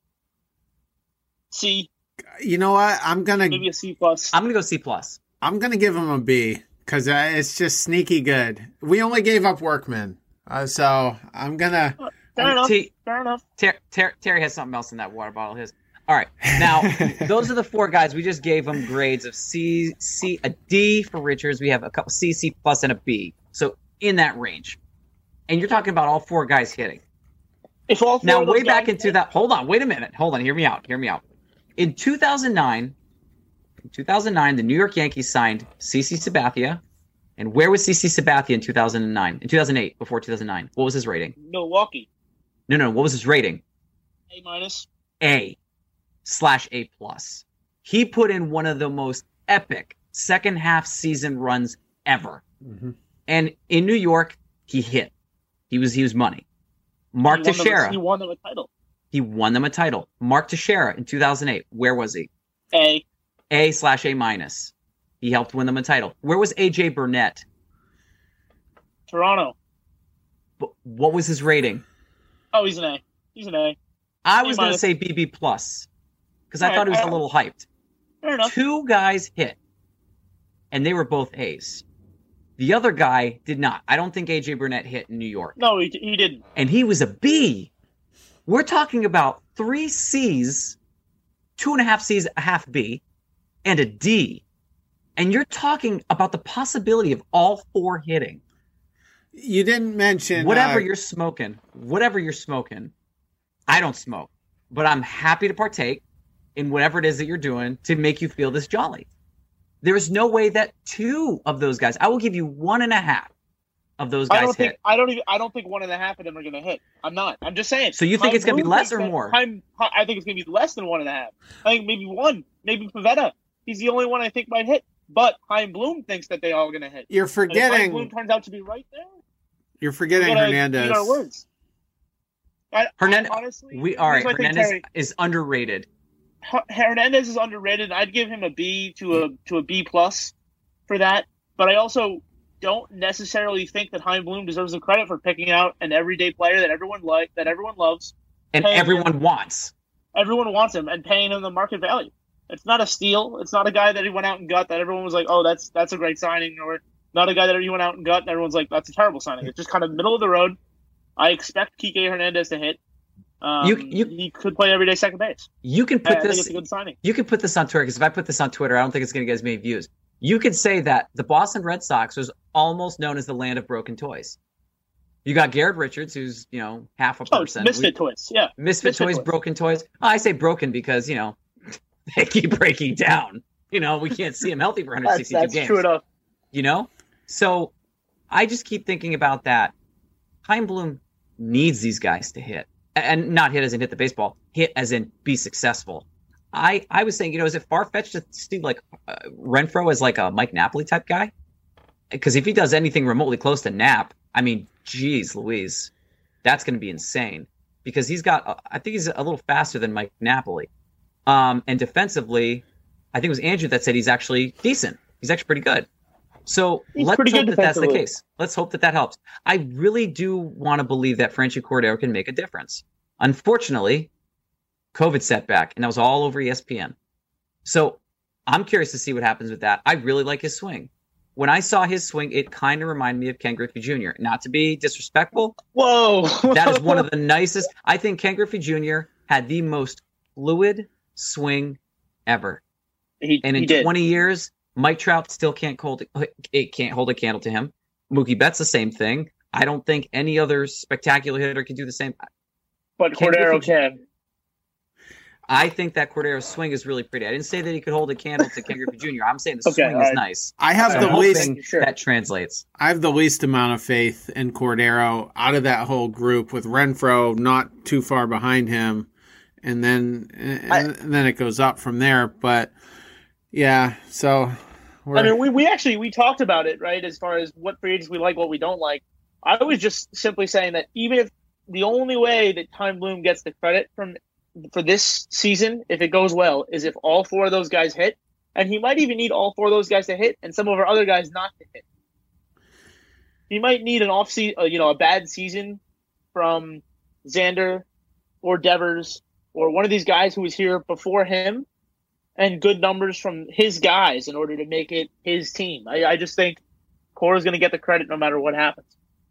Speaker 3: C,
Speaker 2: You know what? I'm gonna
Speaker 3: maybe a C plus.
Speaker 4: I'm gonna go C plus.
Speaker 2: I'm gonna give him a B because uh, it's just sneaky good. We only gave up Workman, uh, so I'm gonna.
Speaker 3: Fair enough.
Speaker 4: T-
Speaker 3: Fair enough.
Speaker 4: Ter- Ter- Terry has something else in that water bottle. His. All right. Now, those are the four guys. We just gave them grades of C, C, a D for Richards. We have a couple C, C plus, and a B. So in that range. And you're talking about all four guys hitting.
Speaker 3: If all four
Speaker 4: Now,
Speaker 3: of those
Speaker 4: way back
Speaker 3: guys-
Speaker 4: into that. Hold on. Wait a minute. Hold on. Hear me out. Hear me out. In two thousand nine, in two thousand nine, the New York Yankees signed CeCe Sabathia. And where was CeCe Sabathia in two thousand nine? In two thousand eight, before two thousand nine. What was his rating?
Speaker 3: Milwaukee,
Speaker 4: No, no. What was his rating?
Speaker 3: A minus.
Speaker 4: A slash A plus. He put in one of the most epic second half season runs ever.
Speaker 2: Mm-hmm.
Speaker 4: And in New York, he hit. He was he was money. Mark
Speaker 3: He won them-
Speaker 4: Teixeira,
Speaker 3: He won them a title.
Speaker 4: he won them a title. Mark Teixeira in two thousand eight, where was he?
Speaker 3: A.
Speaker 4: A slash A minus. He helped win them a title. Where was A J Burnett?
Speaker 3: Toronto.
Speaker 4: B- What was his rating?
Speaker 3: Oh, he's an A. He's an A.
Speaker 4: I
Speaker 3: A
Speaker 4: was going to
Speaker 3: minus.
Speaker 4: say B B plus because I
Speaker 3: All
Speaker 4: thought it was
Speaker 3: right,
Speaker 4: a
Speaker 3: I-
Speaker 4: little hyped.
Speaker 3: Fair enough.
Speaker 4: Two guys hit, and they were both A's. The other guy did not. I don't think A J Burnett hit in New York,
Speaker 3: No, he, he didn't.
Speaker 4: and he was a B. We're talking about three C's, two and a half C's, a half B, and a D. And you're talking about the possibility of all four hitting.
Speaker 2: You didn't mention
Speaker 4: whatever
Speaker 2: uh,
Speaker 4: you're smoking, whatever you're smoking. I don't smoke, but I'm happy to partake in whatever it is that you're doing to make you feel this jolly. There is no way that two of those guys, I will give you one and a half of those guys
Speaker 3: I don't
Speaker 4: hit.
Speaker 3: think I don't even I don't think one and a half of them are going to hit. I'm not. I'm just saying.
Speaker 4: So you think
Speaker 3: Chaim
Speaker 4: it's going to be
Speaker 3: Bloom
Speaker 4: less
Speaker 3: thinks
Speaker 4: or
Speaker 3: that-
Speaker 4: more?
Speaker 3: Chaim- I think it's going to be less than one and a half. I think maybe one, maybe Pavetta. He's the only one I think might hit. But Chaim Bloom thinks that they all going to hit.
Speaker 2: You're
Speaker 3: And if Chaim
Speaker 2: forgetting.
Speaker 3: Bloom turns out to be right there,
Speaker 2: You're forgetting
Speaker 3: we gotta
Speaker 2: Hernandez.
Speaker 3: eat our words. I,
Speaker 4: Hernandez,
Speaker 3: honestly,
Speaker 4: we all right.
Speaker 3: here's my thing,
Speaker 4: Hernandez
Speaker 3: Terry.
Speaker 4: is underrated.
Speaker 3: Her- Hernandez is underrated. I'd give him a B to a to a B plus for that. But I also don't necessarily think that Chaim Bloom deserves the credit for picking out an everyday player that everyone like that everyone loves.
Speaker 4: And
Speaker 3: Hey,
Speaker 4: everyone wants.
Speaker 3: Everyone wants him and paying him the market value. It's not a steal. It's not a guy that he went out and got that everyone was like, oh, that's that's a great signing, or not a guy that he went out and got and everyone's like, that's a terrible signing. It's just kind of middle of the road. I expect Kike Hernandez to hit. Um,
Speaker 4: You- you-
Speaker 3: he could play everyday second base.
Speaker 4: You can
Speaker 3: I,
Speaker 4: put
Speaker 3: I think
Speaker 4: this
Speaker 3: it's a good signing.
Speaker 4: you can put this on Twitter, because if I put this on Twitter, I don't think it's going to get as many views. You could say that the Boston Red Sox was almost known as the land of broken toys. You got Garrett Richards, who's, you know, half a
Speaker 3: Oh,
Speaker 4: person.
Speaker 3: misfit toys. Yeah.
Speaker 4: Misfit,
Speaker 3: Misfit
Speaker 4: toys,
Speaker 3: toys.
Speaker 4: broken toys. Oh, I say broken because, you know, they keep breaking down. You know, we can't see him healthy for
Speaker 3: That's,
Speaker 4: one hundred sixty-two
Speaker 3: that's
Speaker 4: games.
Speaker 3: true enough.
Speaker 4: You know? So I just keep thinking about that. Chaim Bloom needs these guys to hit. And not hit as in hit the baseball, hit as in be successful. I, I was saying, you know, is it far-fetched to see like uh, Renfroe as like a Mike Napoli type guy? Because if he does anything remotely close to Nap, I mean, geez, Louise, that's going to be insane. Because he's got, uh, I think he's a little faster than Mike Napoli. Um, and defensively, I think it was Andrew that said he's actually decent. He's actually pretty good. So
Speaker 3: He's
Speaker 4: let's
Speaker 3: pretty
Speaker 4: hope
Speaker 3: good
Speaker 4: that that's the
Speaker 3: defensively.
Speaker 4: case. Let's hope that that helps. I really do want to believe that Franchi Cordero can make a difference. Unfortunately, COVID setback, and that was all over E S P N. So I'm curious to see what happens with that. I really like his swing. When I saw his swing, it kind of reminded me of Ken Griffey Junior Not to be disrespectful,
Speaker 3: Whoa.
Speaker 4: that is one of the nicest. I think Ken Griffey Junior had the most fluid swing ever.
Speaker 3: he,
Speaker 4: And
Speaker 3: he
Speaker 4: in
Speaker 3: did.
Speaker 4: twenty years, Mike Trout still can't hold it can't hold a candle to him. Mookie Betts the same thing. I don't think any other spectacular hitter can do the same.
Speaker 3: But
Speaker 4: Ken
Speaker 3: Cordero
Speaker 4: Griffey-
Speaker 3: can.
Speaker 4: I think that Cordero's swing is really pretty. I didn't say that he could hold a candle to Ken Griffey Junior I'm saying the
Speaker 3: Okay,
Speaker 4: swing
Speaker 3: all
Speaker 4: is
Speaker 3: right.
Speaker 4: nice.
Speaker 2: I have
Speaker 4: So
Speaker 2: the
Speaker 4: I'm
Speaker 2: least.
Speaker 4: hoping
Speaker 3: Sure.
Speaker 4: that translates.
Speaker 2: I have the least amount of faith in Cordero out of that whole group, with Renfroe not too far behind him, and then and,
Speaker 3: I-
Speaker 2: and then it goes up from there. But yeah, so we're,
Speaker 3: I mean, we, we actually we talked about it, right? As far as what free agents we like, what we don't like. I was just simply saying that even if the only way that Chaim Bloom gets the credit from for this season, if it goes well, is if all four of those guys hit, and he might even need all four of those guys to hit, and some of our other guys not to hit. He might need an off season, uh, you know, a bad season from Xander or Devers or one of these guys who was here before him, and good numbers from his guys in order to make it his team. I, I just think Cora's going to get the credit no matter what happens.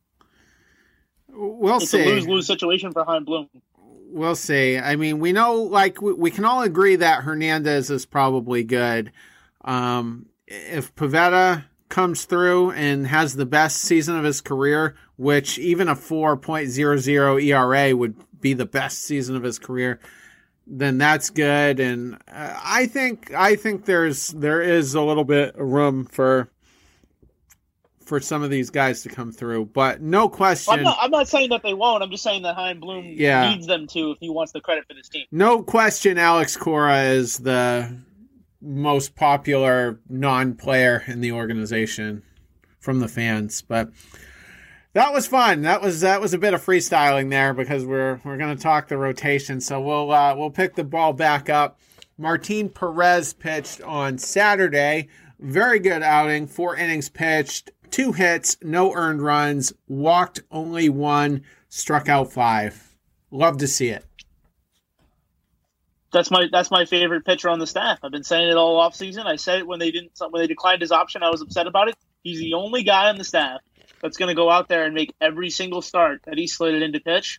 Speaker 2: we'll
Speaker 3: It's
Speaker 2: see.
Speaker 3: a lose-lose situation for Chaim Bloom.
Speaker 2: We'll see. I mean, we know, like, we, we can all agree that Hernandez is probably good. Um, if Pavetta comes through and has the best season of his career, which even a four point oh oh E R A would be the best season of his career, then that's good. And uh, I think I think there's there is a little bit of room for for some of these guys to come through, but no question.
Speaker 3: I'm not, I'm not saying that they won't. I'm just saying that Chaim Bloom
Speaker 2: Yeah.
Speaker 3: needs them to if he wants the credit for this team.
Speaker 2: No question, Alex Cora is the most popular non-player in the organization from the fans. But that was fun. That was that was a bit of freestyling there, because we're we're going to talk the rotation. So we'll uh, we'll pick the ball back up. Martin Perez pitched on Saturday. Very good outing. Four innings pitched, two hits, no earned runs, walked only one, struck out five. Love to see it.
Speaker 3: That's my that's my favorite pitcher on the staff. I've been saying it all off season. I said it when they didn't when they declined his option. I was upset about it. He's the only guy on the staff that's going to go out there and make every single start that he's slated in to pitch.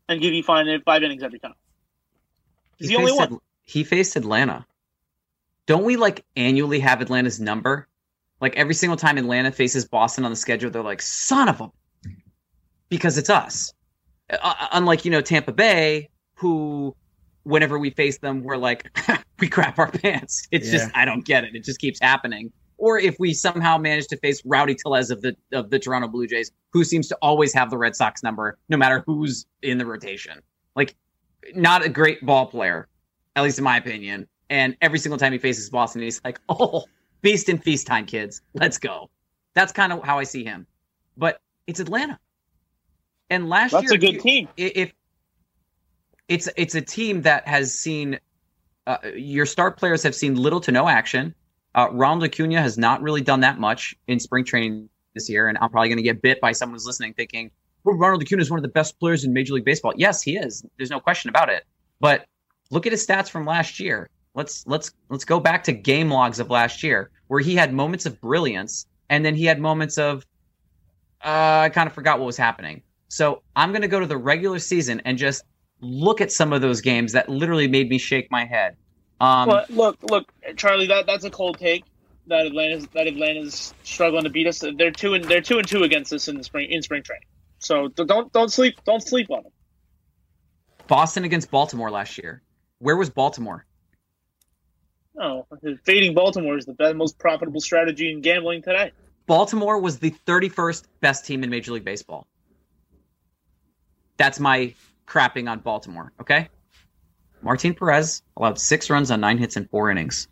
Speaker 3: and give you five, five innings every time. He's
Speaker 4: he
Speaker 3: the only
Speaker 4: faced
Speaker 3: one.
Speaker 4: Ad- he faced Atlanta. Don't we like annually have Atlanta's number? Like every single time Atlanta faces Boston on the schedule, they're like, son of a, because it's us. Uh, unlike, you know, Tampa Bay, who, whenever we face them, we're like, we crap our pants. It's
Speaker 2: Yeah.
Speaker 4: just, I don't get it. It just keeps happening. Or if we somehow manage to face Rowdy Tellez of the of the Toronto Blue Jays, who seems to always have the Red Sox number, no matter who's in the rotation. Like, not a great ball player, at least in my opinion. And every single time he faces Boston, he's like, oh, feast and feast time, kids. Let's go. That's kind of how I see him. But it's Atlanta. And last
Speaker 3: That's
Speaker 4: year,
Speaker 3: a good
Speaker 4: you-
Speaker 3: team.
Speaker 4: If it's it's a team that has seen uh, your star players have seen little to no action. Uh, Ronald Acuna has not really done that much in spring training this year, and I'm probably going to get bit by someone who's listening thinking, well, Ronald Acuna is one of the best players in Major League Baseball. Yes, he is. There's no question about it. But look at his stats from last year. Let's let's let's go back to game logs of last year, where he had moments of brilliance, and then he had moments of uh, I kind of forgot what was happening. So I'm going to go to the regular season and just look at some of those games that literally made me shake my head. Um,
Speaker 3: Well, look, look, Charlie. That that's a cold take. That Atlanta's that Atlanta's struggling to beat us. They're two and they're two and two against us in the spring in spring training. So don't don't sleep don't sleep on them.
Speaker 4: Boston against Baltimore last year. Where was Baltimore?
Speaker 3: Oh, fading Baltimore is the best, most profitable strategy in gambling today.
Speaker 4: Baltimore was the thirty-first best team in Major League Baseball. That's my crapping on Baltimore, okay? Martin Perez allowed six runs on nine hits in four innings.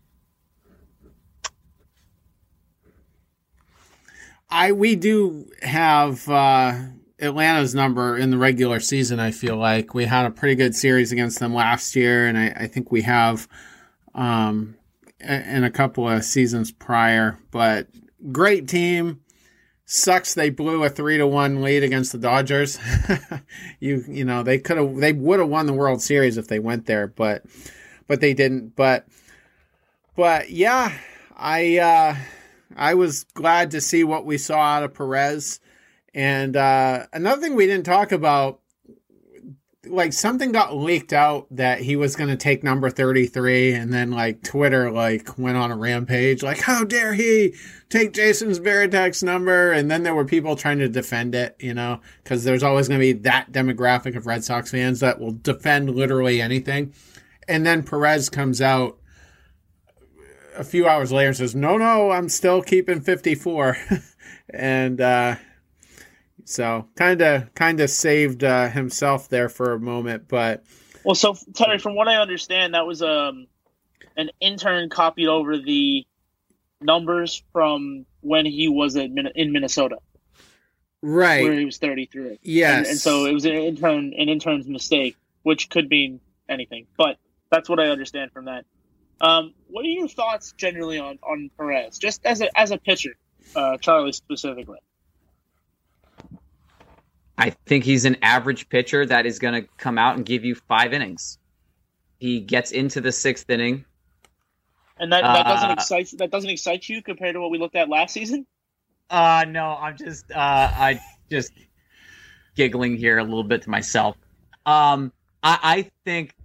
Speaker 2: I we do have uh, Atlanta's number in the regular season. I feel like we had a pretty good series against them last year, and I, I think we have um, in a couple of seasons prior. But great team. Sucks they blew a three to one lead against the Dodgers. you you know they could have they would have won the World Series if they went there, but but they didn't. But but yeah, I uh, I was glad to see what we saw out of Perez. And uh, another thing we didn't talk about, like something got leaked out that he was going to take number thirty-three, and then like Twitter like went on a rampage, like how dare he take Jason Varitek's number, and then there were people trying to defend it, you know, because there's always going to be that demographic of Red Sox fans that will defend literally anything, and then Perez comes out a few hours later and says, no, no, I'm still keeping fifty-four, and uh So kind of kind of saved uh, himself there for a moment, but
Speaker 3: Well, so Terry, from what I understand, that was um an intern copied over the numbers from when he was at Min- in Minnesota,
Speaker 2: right,
Speaker 3: where he was thirty-three.
Speaker 2: yes,
Speaker 3: and, and so it was an intern an intern's mistake, which could mean anything, but that's what I understand from that. Um, what are your thoughts generally on, on Perez, just as a as a pitcher, uh, Charlie specifically?
Speaker 4: I think he's an average pitcher that is going to come out and give you five innings. He gets into the sixth inning.
Speaker 3: And that, that doesn't
Speaker 4: Uh,
Speaker 3: excite that doesn't excite you compared to what we looked at last season?
Speaker 4: Uh, no, I'm just, uh, I just giggling here a little bit to myself. Um, I, I think.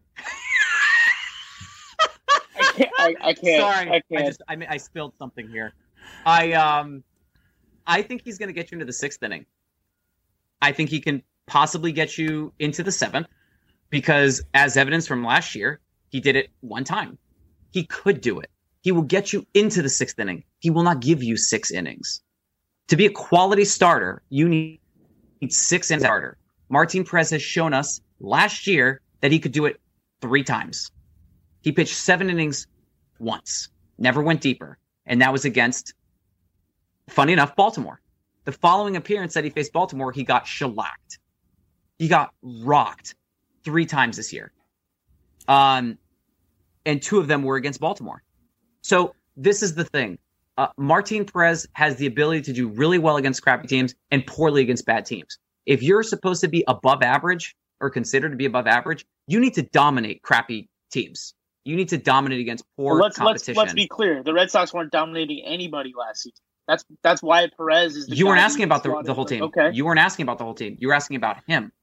Speaker 3: I can't. I, I can't.
Speaker 4: Sorry,
Speaker 3: I
Speaker 4: I,
Speaker 3: can't.
Speaker 4: just, I, mean, I spilled something here. I, um, I think he's going to get you into the sixth inning. I think he can possibly get you into the seventh because, as evidence from last year, he did it one time. He could do it. He will get you into the sixth inning. He will not give you six innings. To be a quality starter, you need six innings starter. Martin Perez has shown us last year that he could do it three times. He pitched seven innings once, never went deeper, and that was against, funny enough, Baltimore. The following appearance that he faced Baltimore, he got shellacked. He got rocked three times this year. Um, and two of them were against Baltimore. So this is the thing. Uh, Martin Perez has the ability to do really well against crappy teams and poorly against bad teams. If you're supposed to be above average or considered to be above average, you need to dominate crappy teams. You need to dominate against poor
Speaker 3: Well, let's
Speaker 4: competition.
Speaker 3: let's let's be clear. The Red Sox weren't dominating anybody last season. That's that's why Perez is. The
Speaker 4: You
Speaker 3: guy
Speaker 4: weren't
Speaker 3: who
Speaker 4: asking about the,
Speaker 3: slotted
Speaker 4: the whole
Speaker 3: in.
Speaker 4: team.
Speaker 3: Okay.
Speaker 4: You weren't asking about the whole team. You were asking about him.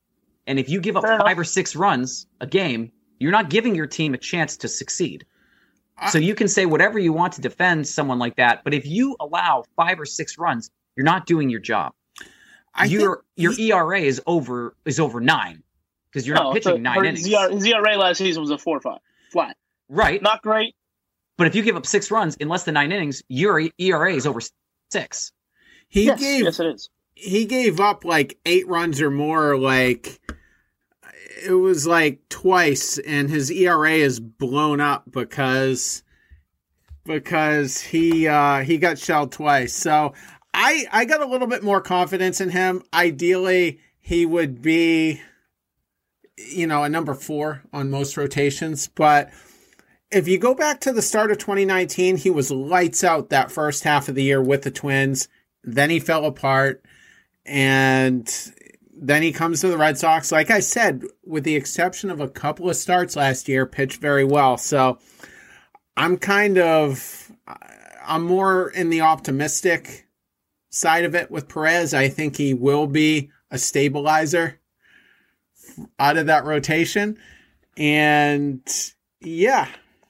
Speaker 4: And if you give up
Speaker 3: Fair
Speaker 4: five
Speaker 3: enough.
Speaker 4: or six runs a game, you're not giving your team a chance to succeed.
Speaker 2: I-
Speaker 4: So you can say whatever you want to defend someone like that, but if you allow five or six runs, you're not doing your job.
Speaker 2: I
Speaker 4: your
Speaker 2: think
Speaker 4: your
Speaker 2: he-
Speaker 4: E R A is over is over nine because you're not
Speaker 3: Oh,
Speaker 4: pitching
Speaker 3: so
Speaker 4: nine
Speaker 3: her
Speaker 4: innings,
Speaker 3: Z R His E R A last season was a four five flat.
Speaker 4: right?
Speaker 3: Not great.
Speaker 4: But if you give up six runs in less than nine innings, your E R A is over six.
Speaker 2: he
Speaker 3: Yes,
Speaker 2: gave
Speaker 3: yes, it is.
Speaker 2: he gave up like eight runs or more. Like it was like twice, and his E R A is blown up because because he uh, he got shelled twice. So I I got a little bit more confidence in him. Ideally, he would be, you know, a number four on most rotations. But if you go back to the start of twenty nineteen, he was lights out that first half of the year with the Twins. Then he fell apart, and then he comes to the Red Sox. Like I said, with the exception of a couple of starts last year, pitched very well. So I'm kind of, I'm more in the optimistic side of it with Perez. I think he will be a stabilizer out of that rotation. And yeah.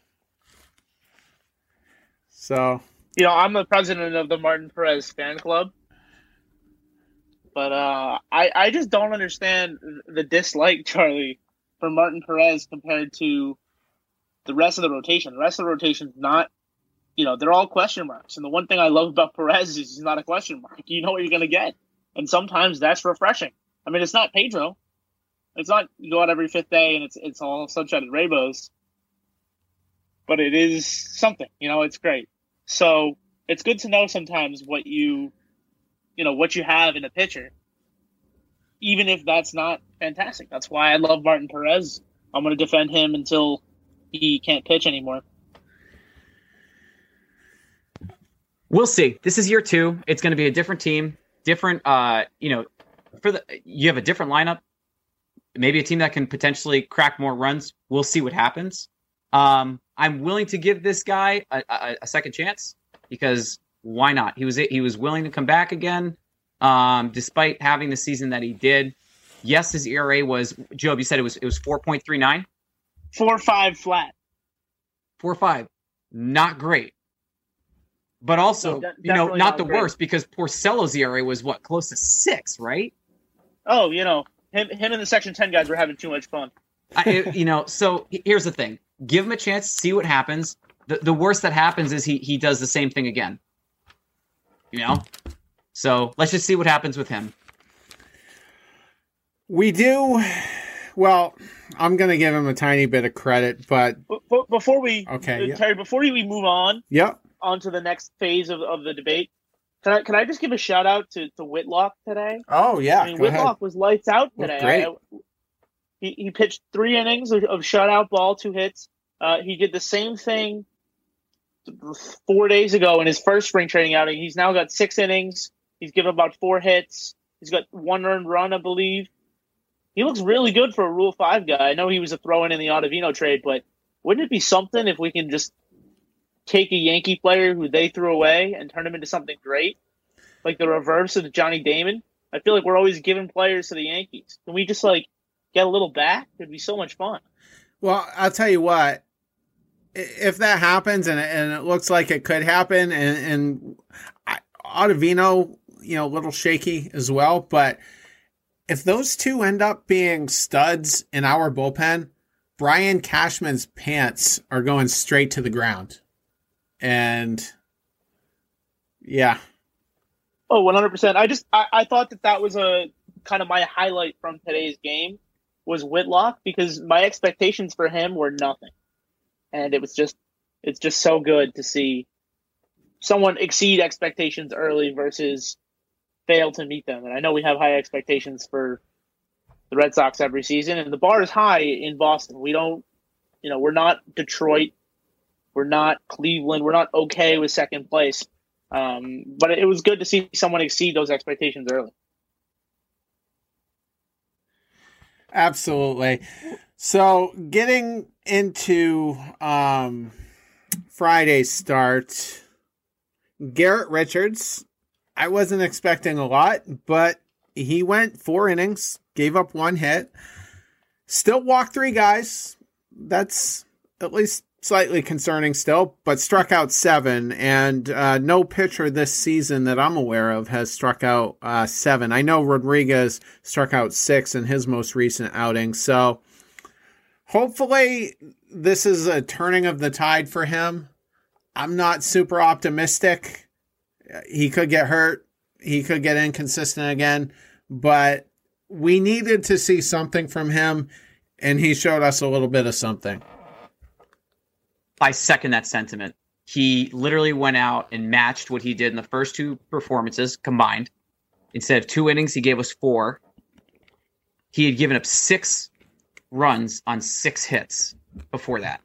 Speaker 2: So,
Speaker 3: You know, I'm the president of the Martin Perez fan club. But uh, I, I just don't understand the dislike, Charlie, for Martin Perez compared to the rest of the rotation. The rest of the rotation's not, you know, they're all question marks. And the one thing I love about Perez is he's not a question mark. You know what you're going to get. And sometimes that's refreshing. I mean, it's not Pedro. It's not you go out every fifth day and it's it's all sunshine and rainbows. But it is something, you know, it's great. So it's good to know sometimes what you, you know, what you have in a pitcher, even if that's not fantastic. That's why I love Martin Perez. I'm going to defend him until he can't pitch anymore.
Speaker 4: We'll see. This is year two. It's going to be a different team, different. Uh, you know, for the you have a different lineup. Maybe a team that can potentially crack more runs. We'll see what happens. Um, I'm willing to give this guy a, a, a second chance because why not? He was he was willing to come back again, um, despite having the season that he did. Yes, his E R A was Job. You said it was it was four point three nine,
Speaker 3: Four five flat.
Speaker 4: four five, not great. But also,
Speaker 3: No, de-
Speaker 4: you know,
Speaker 3: definitely
Speaker 4: not
Speaker 3: not
Speaker 4: the
Speaker 3: great.
Speaker 4: worst because Porcello's E R A was what close to six, right?
Speaker 3: Oh, you know, him him and the Section ten guys were having too much fun.
Speaker 4: I, you know, so here's the thing: give him a chance, see what happens. The the worst that happens is he he does the same thing again. You know, so let's just see what happens with him.
Speaker 2: we do, well, I'm going to give him a tiny bit of credit, but
Speaker 3: But, but before we,
Speaker 2: Okay,
Speaker 3: uh,
Speaker 2: yeah.
Speaker 3: Terry, before we move on
Speaker 2: yep.
Speaker 3: on to the next phase of, of the debate, can I can I just give a shout out to, to Whitlock today?
Speaker 2: Oh, yeah.
Speaker 3: I mean,
Speaker 2: go
Speaker 3: Whitlock
Speaker 2: ahead.
Speaker 3: was lights out
Speaker 2: Looked
Speaker 3: today.
Speaker 2: great.
Speaker 3: I- he, he pitched three innings of, of shutout ball, two hits. Uh, he did the same thing four days ago in his first spring training outing. He's now got six innings. He's given about four hits. He's got one earned run, I believe. He looks really good for a Rule five guy. I know he was a throw-in in the Ottavino trade, but wouldn't it be something if we can just take a Yankee player who they threw away and turn him into something great? Like the reverse of Johnny Damon? I feel like we're always giving players to the Yankees. Can we just, like, get a little back? It'd be so much fun.
Speaker 2: Well, I'll tell you what. i- If that happens, and, and it looks like it could happen, and, and I, Ottavino, you know, a little shaky as well, but if those two end up being studs in our bullpen, Brian Cashman's pants are going straight to the ground. And yeah,
Speaker 3: Oh, one hundred percent. I just I, I thought that that was a kind of my highlight from today's game was Whitlock because my expectations for him were nothing. And it was just it's just so good to see someone exceed expectations early versus fail to meet them. And I know we have high expectations for the Red Sox every season, and the bar is high in Boston. We don't, you know, we're not Detroit. We're not Cleveland. We're not okay with second place. Um, but it was good to see someone exceed those expectations early.
Speaker 2: absolutely. So getting into um, Friday's start, Garrett Richards, I wasn't expecting a lot, but he went four innings, gave up one hit, still walked three guys. That's at least slightly concerning still, but struck out seven, and uh, no pitcher this season that I'm aware of has struck out uh, seven. I know Rodriguez struck out six in his most recent outing, so hopefully this is a turning of the tide for him. I'm not super optimistic. He could get hurt. He could get inconsistent again, but we needed to see something from him, and he showed us a little bit of something.
Speaker 4: I second that sentiment. He literally went out and matched what he did in the first two performances combined. Instead of two innings, he gave us four. He had given up six runs on six hits before that.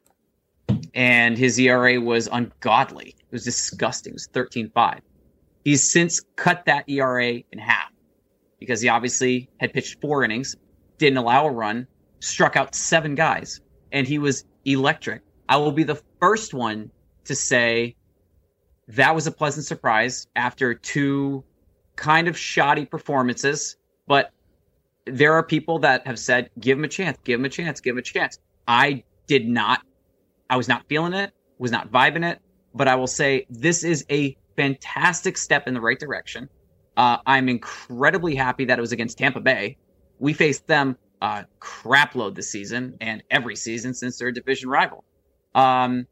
Speaker 4: And his E R A was ungodly. It was disgusting. It was thirteen five. He's since cut that E R A in half because he obviously had pitched four innings, didn't allow a run, struck out seven guys, and he was electric. I will be the first one to say that was a pleasant surprise after two kind of shoddy performances, but there are people that have said, give him a chance, give him a chance, give him a chance. I did not. I was not feeling it, was not vibing it, but I will say this is a fantastic step in the right direction. Uh, I'm incredibly happy that it was against Tampa Bay. We faced them a crap load this season and every season since they're a division rival. Um,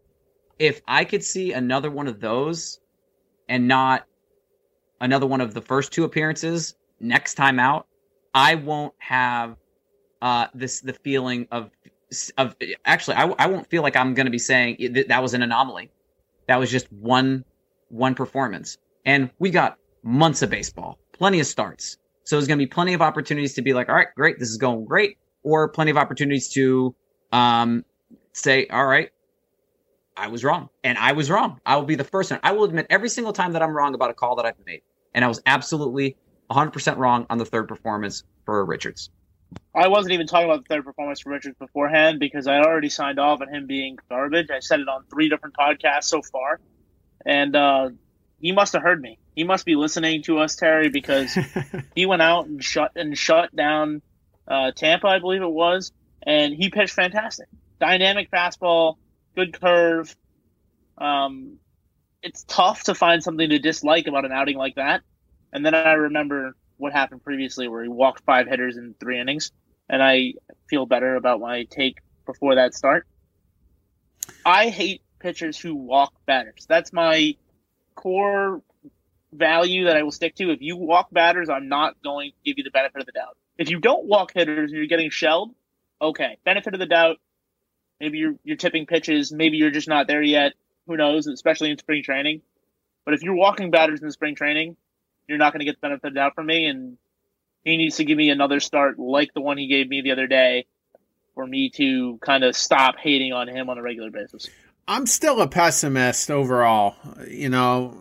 Speaker 4: if I could see another one of those and not another one of the first two appearances next time out, I won't have uh, this the feeling of of actually I, I won't feel like I'm going to be saying that, that was an anomaly. That was just one one performance, and we got months of baseball, plenty of starts. So there's going to be plenty of opportunities to be like, all right, great, this is going great, or plenty of opportunities to um, say, all right, I was wrong, and I was wrong. I will be the first one. I will admit every single time that I'm wrong about a call that I've made, and I was absolutely one hundred percent wrong on the third performance for Richards.
Speaker 3: I wasn't even talking about the third performance for Richards beforehand because I already signed off on him being garbage. I said it on three different podcasts so far, and uh, he must have heard me. He must be listening to us, Terry, because he went out and shut and shut down uh, Tampa, I believe it was, and he pitched fantastic. Dynamic fastball, good curve. Um, it's tough to find something to dislike about an outing like that. And then I remember what happened previously where he walked five hitters in three innings, and I feel better about my take before that start. I hate pitchers who walk batters. That's my core value that I will stick to. If you walk batters, I'm not going to give you the benefit of the doubt. If you don't walk hitters and you're getting shelled, okay, benefit of the doubt. Maybe you're you're tipping pitches. Maybe you're just not there yet. Who knows, especially in spring training. But if you're walking batters in spring training, you're not going to get the benefit of the doubt from me, and he needs to give me another start like the one he gave me the other day for me to kind of stop hating on him on a regular basis.
Speaker 2: I'm still a pessimist overall. You know,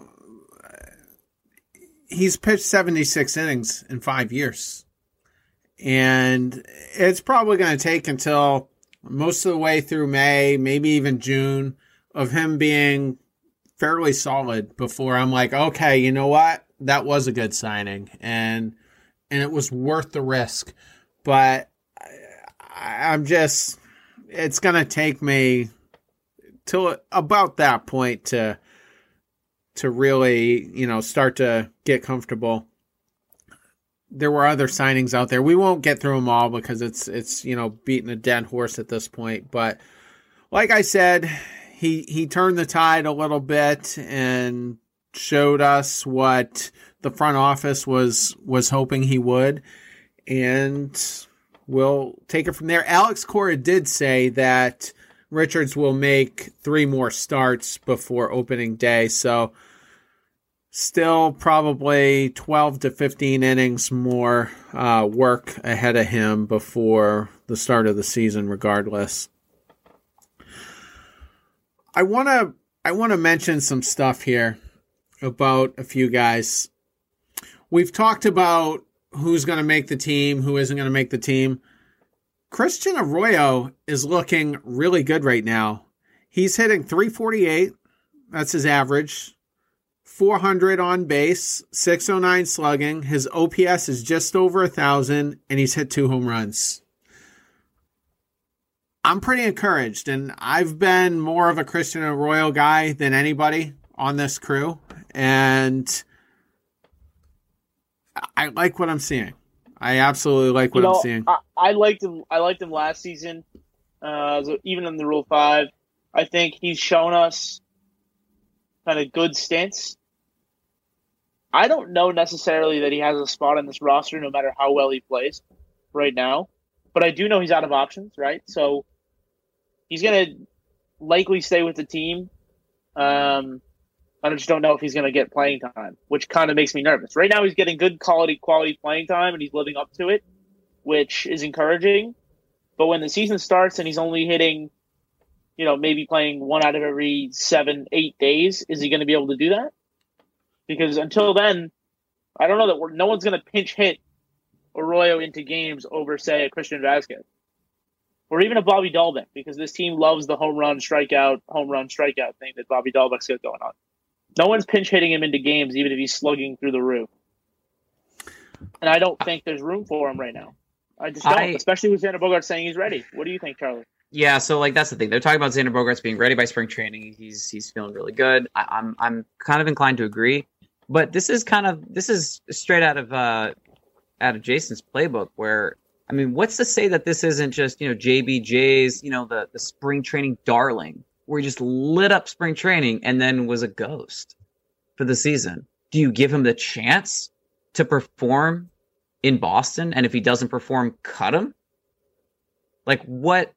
Speaker 2: he's pitched seventy-six innings in five years. And it's probably going to take until most of the way through May, maybe even June, of him being fairly solid before I'm like, okay, you know what? That was a good signing, and and it was worth the risk. But I, I'm just, it's going to take me till about that point to to really, you know, start to get comfortable. There were other signings out there. We won't get through them all because it's, it's you know, beating a dead horse at this point. But like I said, he he turned the tide a little bit and showed us what the front office was was hoping he would. And we'll take it from there. Alex Cora did say that Richards will make three more starts before opening day. So still probably twelve to fifteen innings more uh, work ahead of him before the start of the season, regardless. I want to I want to mention some stuff here about a few guys. We've talked about who's going to make the team, who isn't going to make the team. Christian Arroyo is looking really good right now. He's hitting three forty-eight. That's his average. four hundred on base, six oh nine slugging. His O P S is just over one thousand, and he's hit two home runs. I'm pretty encouraged, and I've been more of a Christian Arroyo guy than anybody on this crew, and I like what I'm seeing. I absolutely like what
Speaker 3: you know,
Speaker 2: I'm seeing.
Speaker 3: I, I liked him. I liked him last season, uh, even in the Rule Five. I think he's shown us kind of good stints. I don't know necessarily that he has a spot on this roster, no matter how well he plays right now. But I do know he's out of options, right? So he's going to likely stay with the team. Um, I just don't know if he's going to get playing time, which kind of makes me nervous. Right now he's getting good quality quality playing time, and he's living up to it, which is encouraging. But when the season starts and he's only hitting, you know, maybe playing one out of every seven, eight days, is he going to be able to do that? Because until then, I don't know that we're, no one's going to pinch hit Arroyo into games over, say, a Christian Vasquez. Or even a Bobby Dahlbeck, because this team loves the home run, strikeout, home run, strikeout thing that Bobby Dahlbeck's got going on. No one's pinch hitting him into games, even if he's slugging through the roof. And I don't think there's room for him right now. I just don't, I, especially with Xander Bogaerts saying he's ready. What do you think, Charlie?
Speaker 4: Yeah, so like that's the thing. They're talking about Xander Bogaerts being ready by spring training. He's he's feeling really good. I, I'm I'm kind of inclined to agree, but this is kind of this is straight out of uh, out of Jason's playbook. Where I mean, what's to say that this isn't just you know J B J's you know the the spring training darling, where he just lit up spring training and then was a ghost for the season? Do you give him the chance to perform in Boston, and if he doesn't perform, cut him? Like what?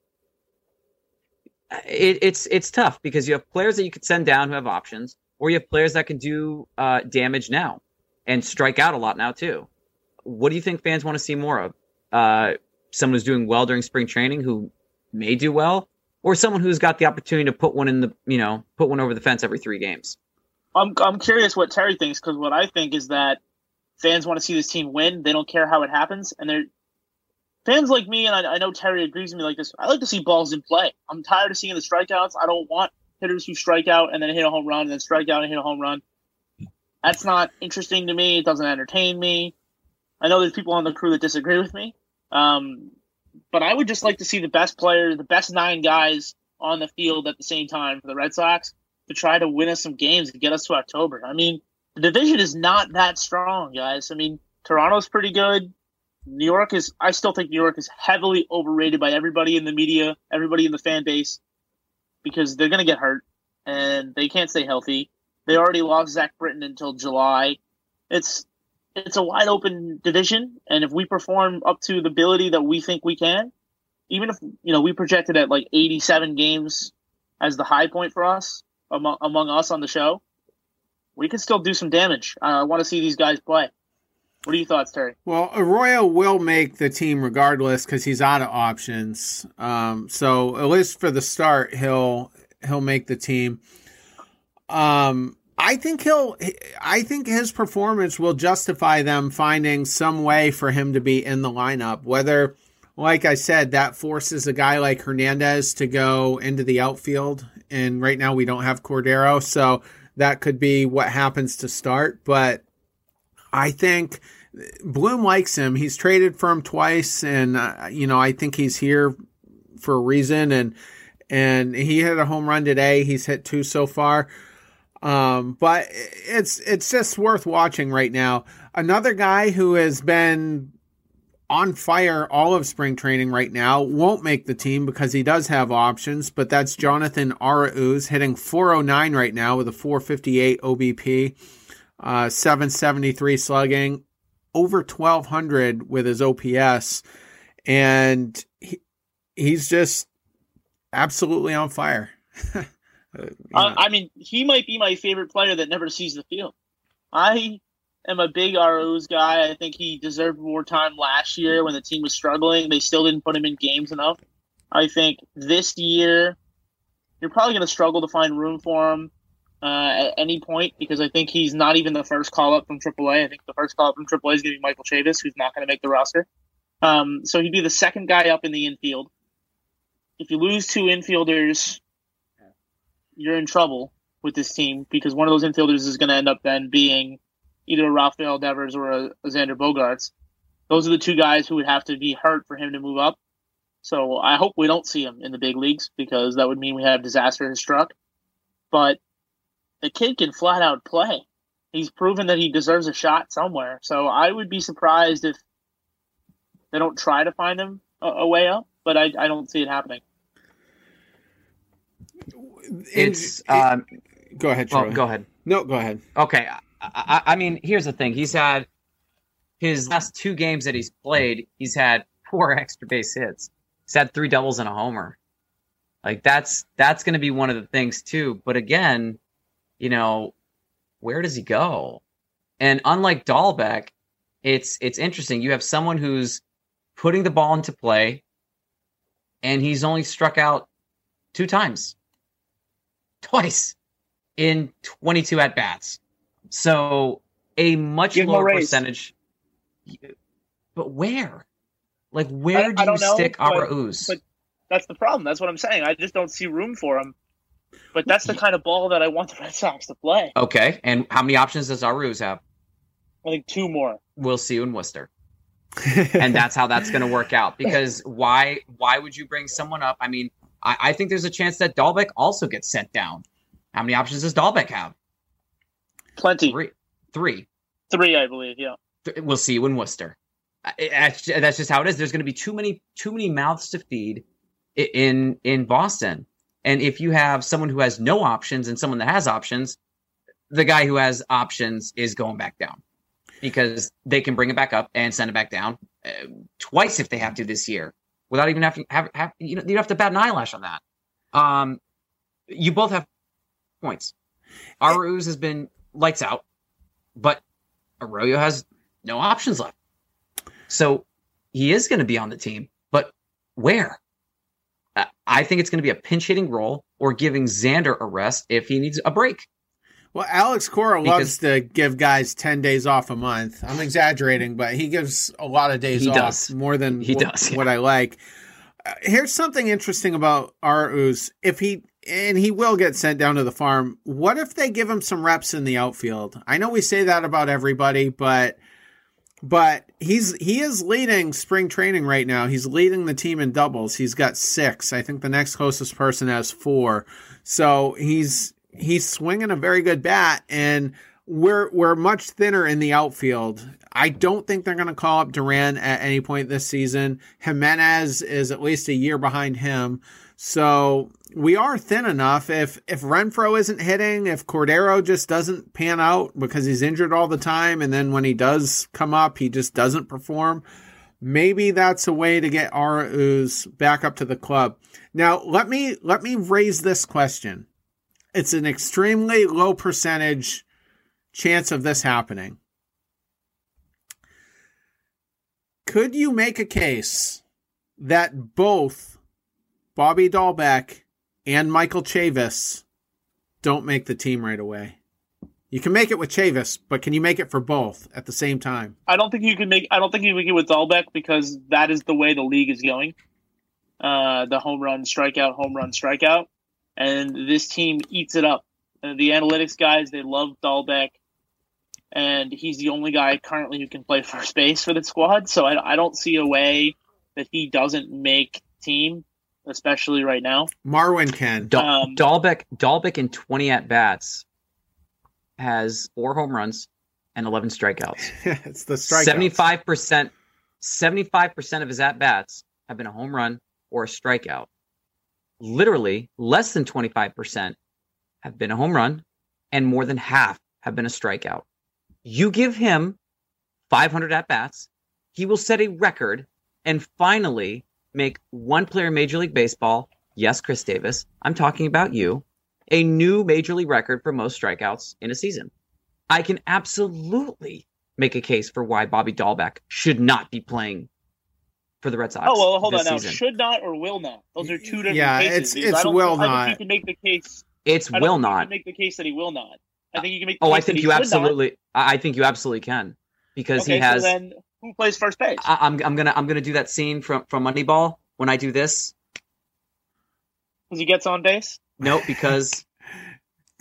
Speaker 4: It, it's it's tough because you have players that you could send down who have options, or you have players that can do uh, damage now and strike out a lot now too. What do you think fans want to see more of? Uh, someone who's doing well during spring training who may do well, or someone who's got the opportunity to put one in the you know put one over the fence every three games?
Speaker 3: I'm I'm curious what Terry thinks, because what I think is that fans want to see this team win. They don't care how it happens, and they're fans like me, and I, I know Terry agrees with me like this. I like to see balls in play. I'm tired of seeing the strikeouts. I don't want hitters who strike out and then hit a home run and then strike out and hit a home run. That's not interesting to me. It doesn't entertain me. I know there's people on the crew that disagree with me, um, but I would just like to see the best player, the best nine guys on the field at the same time for the Red Sox to try to win us some games and get us to October. I mean, the division is not that strong, guys. I mean, Toronto's pretty good. New York is, I still think New York is heavily overrated by everybody in the media, everybody in the fan base, because they're going to get hurt and they can't stay healthy. They already lost Zach Britton until July. It's it's a wide open division, and if we perform up to the ability that we think we can, even if you know we projected at like eighty-seven games as the high point for us among among us on the show, we can still do some damage. Uh, I want to see these guys play. What are your thoughts, Terry?
Speaker 2: Well, Arroyo will make the team regardless because he's out of options. Um, so at least for the start, he'll he'll make the team. Um, I think he'll. I think his performance will justify them finding some way for him to be in the lineup. Whether, like I said, that forces a guy like Hernandez to go into the outfield, and right now we don't have Cordero, so that could be what happens to start. But I think Bloom likes him. He's traded for him twice, and uh, you know I think he's here for a reason. And and he hit a home run today. He's hit two so far. Um, but it's it's just worth watching right now. Another guy who has been on fire all of spring training right now won't make the team because he does have options, but that's Jonathan Arauz, hitting four oh nine right now with a four fifty-eight O B P. Uh, seven seventy-three slugging, over twelve hundred with his O P S, and he, he's just absolutely on fire.
Speaker 3: uh, I mean, he might be my favorite player that never sees the field. I am a big Arauz guy. I think he deserved more time last year when the team was struggling. They still didn't put him in games enough. I think this year, you're probably going to struggle to find room for him Uh, at any point, because I think he's not even the first call-up from triple A. I think the first call-up from triple A is going to be Michael Chavis, who's not going to make the roster. Um, so he'd be the second guy up in the infield. If you lose two infielders, you're in trouble. with this team because one of those infielders is going to end up then being either a Rafael Devers or a, a Xander Bogaerts. Those are the two guys who would have to be hurt for him to move up. So I hope we don't see him in the big leagues because that would mean we have disaster has struck. But the kid can flat out play. He's proven that he deserves a shot somewhere. So I would be surprised if they don't try to find him a, a way up, but I, I don't see it happening.
Speaker 4: It's um,
Speaker 2: go ahead,
Speaker 4: well,
Speaker 2: Charlie.
Speaker 4: go ahead.
Speaker 2: No, go ahead.
Speaker 4: Okay, I, I, I mean, here's the thing. He's had his last two games that he's played. He's had four extra base hits. He's had three doubles and a homer. Like that's that's going to be one of the things too. But again, you know, where does he go? And unlike Dahlbeck, it's it's interesting. You have someone who's putting the ball into play, and he's only struck out two times, twice in twenty-two at bats. So a much
Speaker 3: Give him a
Speaker 4: lower
Speaker 3: raise.
Speaker 4: percentage. But where? Like where
Speaker 3: I-
Speaker 4: do
Speaker 3: I
Speaker 4: you
Speaker 3: don't know,
Speaker 4: stick
Speaker 3: but-
Speaker 4: Arauz?
Speaker 3: but- That's the problem. That's what I'm saying. I just don't see room for him. But that's the kind of ball that I want the Red Sox to play.
Speaker 4: Okay, and how many options does Arauz have?
Speaker 3: I think two more.
Speaker 4: We'll see you in Worcester. And that's how that's going to work out. Because why why would you bring someone up? I mean, I, I think there's a chance that Dahlbeck also gets sent down. How many options does Dahlbeck have?
Speaker 3: Plenty.
Speaker 4: Three. Three.
Speaker 3: Three, I believe, yeah.
Speaker 4: Th- We'll see you in Worcester. I- That's, that's just how it is. There's going to be too many too many mouths to feed i- in in Boston. And if you have someone who has no options and someone that has options, the guy who has options is going back down because they can bring it back up and send it back down uh, twice if they have to this year without even having have, have you know you don't have to bat an eyelash on that. Um, you both have points. Arauz has been lights out, but Arroyo has no options left. So he is going to be on the team, but where? Uh, I think it's going to be a pinch hitting role or giving Xander a rest if he needs a break.
Speaker 2: Well, Alex Cora
Speaker 4: Because-
Speaker 2: loves to give guys ten days off a month. I'm exaggerating, but he gives a lot of days
Speaker 4: He
Speaker 2: off,
Speaker 4: does.
Speaker 2: more than
Speaker 4: He
Speaker 2: wh-
Speaker 4: does, yeah.
Speaker 2: what I like. Uh, here's something interesting about Arauz. If he and he will get sent down to the farm, what if they give him some reps in the outfield? I know we say that about everybody, but but he's he is leading spring training right now. He's leading the team in doubles. He's got six. I think the next closest person has four. So he's he's swinging a very good bat, and we're we're much thinner in the outfield. I don't think they're going to call up Duran at any point this season. Jimenez is at least a year behind him. So we are thin enough. If if Renfroe isn't hitting, if Cordero just doesn't pan out because he's injured all the time, and then when he does come up, he just doesn't perform, maybe that's a way to get Arauz back up to the club. Now, let me let me raise this question. It's an extremely low percentage chance of this happening. Could you make a case that both Bobby Dahlbeck and Michael Chavis don't make the team right away? You can make it with Chavis, but can you make it for both at the same time?
Speaker 3: I don't think you can make. I don't think you can make it with Dahlbeck because that is the way the league is going. Uh, the home run, strikeout, home run, strikeout, and this team eats it up. Uh, the analytics guys, they love Dahlbeck, and he's the only guy currently who can play first base for the squad. So I, I don't see a way that he doesn't make team, especially right now.
Speaker 2: Marwin can.
Speaker 4: Dahl-
Speaker 3: Um,
Speaker 4: Dahlbeck, Dahlbeck in twenty at bats has four home runs and eleven strikeouts.
Speaker 2: It's the strikeouts.
Speaker 4: Seventy-five percent, seventy-five percent of his at bats have been a home run or a strikeout. Literally, less than twenty-five percent have been a home run, and more than half have been a strikeout. You give him five hundred at bats, he will set a record and finally make one player in Major League Baseball. Yes, Chris Davis, I'm talking about you. A new major league record for most strikeouts in a season. I can absolutely make a case for why Bobby Dahlbeck should not be playing for the Red Sox.
Speaker 3: Oh well, hold on
Speaker 4: this
Speaker 3: now.
Speaker 4: season.
Speaker 3: Should not or will not? Those are two different
Speaker 2: Yeah,
Speaker 3: cases.
Speaker 2: it's-
Speaker 3: because
Speaker 2: it's
Speaker 3: I don't,
Speaker 2: will
Speaker 3: I
Speaker 2: not.
Speaker 3: think you can make the case.
Speaker 4: It's
Speaker 3: I don't
Speaker 4: will
Speaker 3: think You
Speaker 4: not.
Speaker 3: can make the case that he will not. I think you can make. The
Speaker 4: Oh,
Speaker 3: case
Speaker 4: I
Speaker 3: that
Speaker 4: think
Speaker 3: he
Speaker 4: you
Speaker 3: should
Speaker 4: absolutely. I I think you absolutely can because
Speaker 3: Not. Okay,
Speaker 4: he has.
Speaker 3: so then who plays first base?
Speaker 4: I, I'm I'm gonna I'm gonna do that scene from from Moneyball when I do this.
Speaker 3: Because he gets on base.
Speaker 4: No, because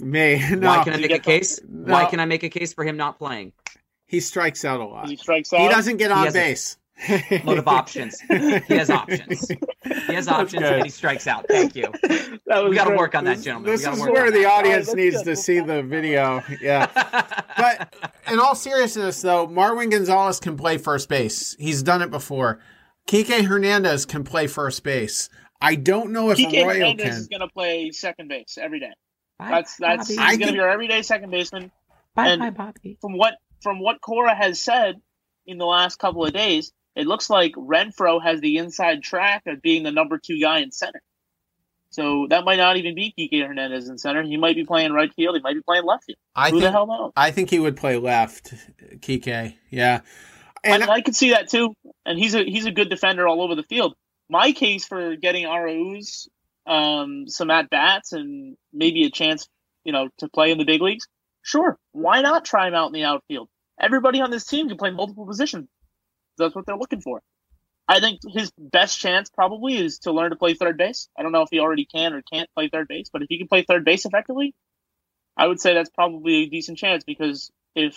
Speaker 2: Me. No.
Speaker 4: Why can I
Speaker 3: You
Speaker 4: make a
Speaker 3: get
Speaker 4: case?
Speaker 2: No.
Speaker 4: Why can I make a case for him not playing?
Speaker 2: He strikes out a lot.
Speaker 3: He strikes out.
Speaker 2: He doesn't get on
Speaker 4: has a
Speaker 2: base.
Speaker 4: Load of options. He has options. He has options
Speaker 2: good.
Speaker 4: and he strikes out. Thank you.
Speaker 3: That was
Speaker 4: We got to
Speaker 3: great.
Speaker 4: work on that, gentlemen.
Speaker 2: This
Speaker 4: We gotta
Speaker 2: is
Speaker 4: work
Speaker 2: where
Speaker 4: on
Speaker 2: the
Speaker 4: that.
Speaker 2: audience
Speaker 3: that's
Speaker 2: needs
Speaker 3: good.
Speaker 2: to see the video. Yeah. But in all seriousness, though, Marwin Gonzalez can play first base. He's done it before. Kike Hernandez can play first base. I don't know if
Speaker 3: Kike
Speaker 2: Arroyo
Speaker 3: Hernandez
Speaker 2: can.
Speaker 3: is going to play second base every day.
Speaker 4: Bye,
Speaker 3: That's that's
Speaker 4: Bobby.
Speaker 3: he's
Speaker 2: I
Speaker 3: going to
Speaker 2: think-
Speaker 3: be our everyday second baseman.
Speaker 4: Bye,
Speaker 3: and-
Speaker 4: bye, Bobby.
Speaker 3: From what from what Cora has said in the last couple of days, it looks like Renfroe has the inside track of being the number two guy in center. So that might not even be Kike Hernandez in center. He might be playing right field. He might be playing left field.
Speaker 2: I
Speaker 3: Who
Speaker 2: think
Speaker 3: the hell knows?
Speaker 2: I think he would play left, Kike. Yeah.
Speaker 3: And
Speaker 2: And
Speaker 3: I, I could see that too. And he's a he's a good defender all over the field. My case for getting Arauz um, some at bats and maybe a chance, you know, to play in the big leagues. Sure, why not try him out in the outfield? Everybody on this team can play multiple positions. That's what they're looking for. I think his best chance probably is to learn to play third base. I don't know if he already can or can't play third base, but if he can play third base effectively, I would say that's probably a decent chance, because if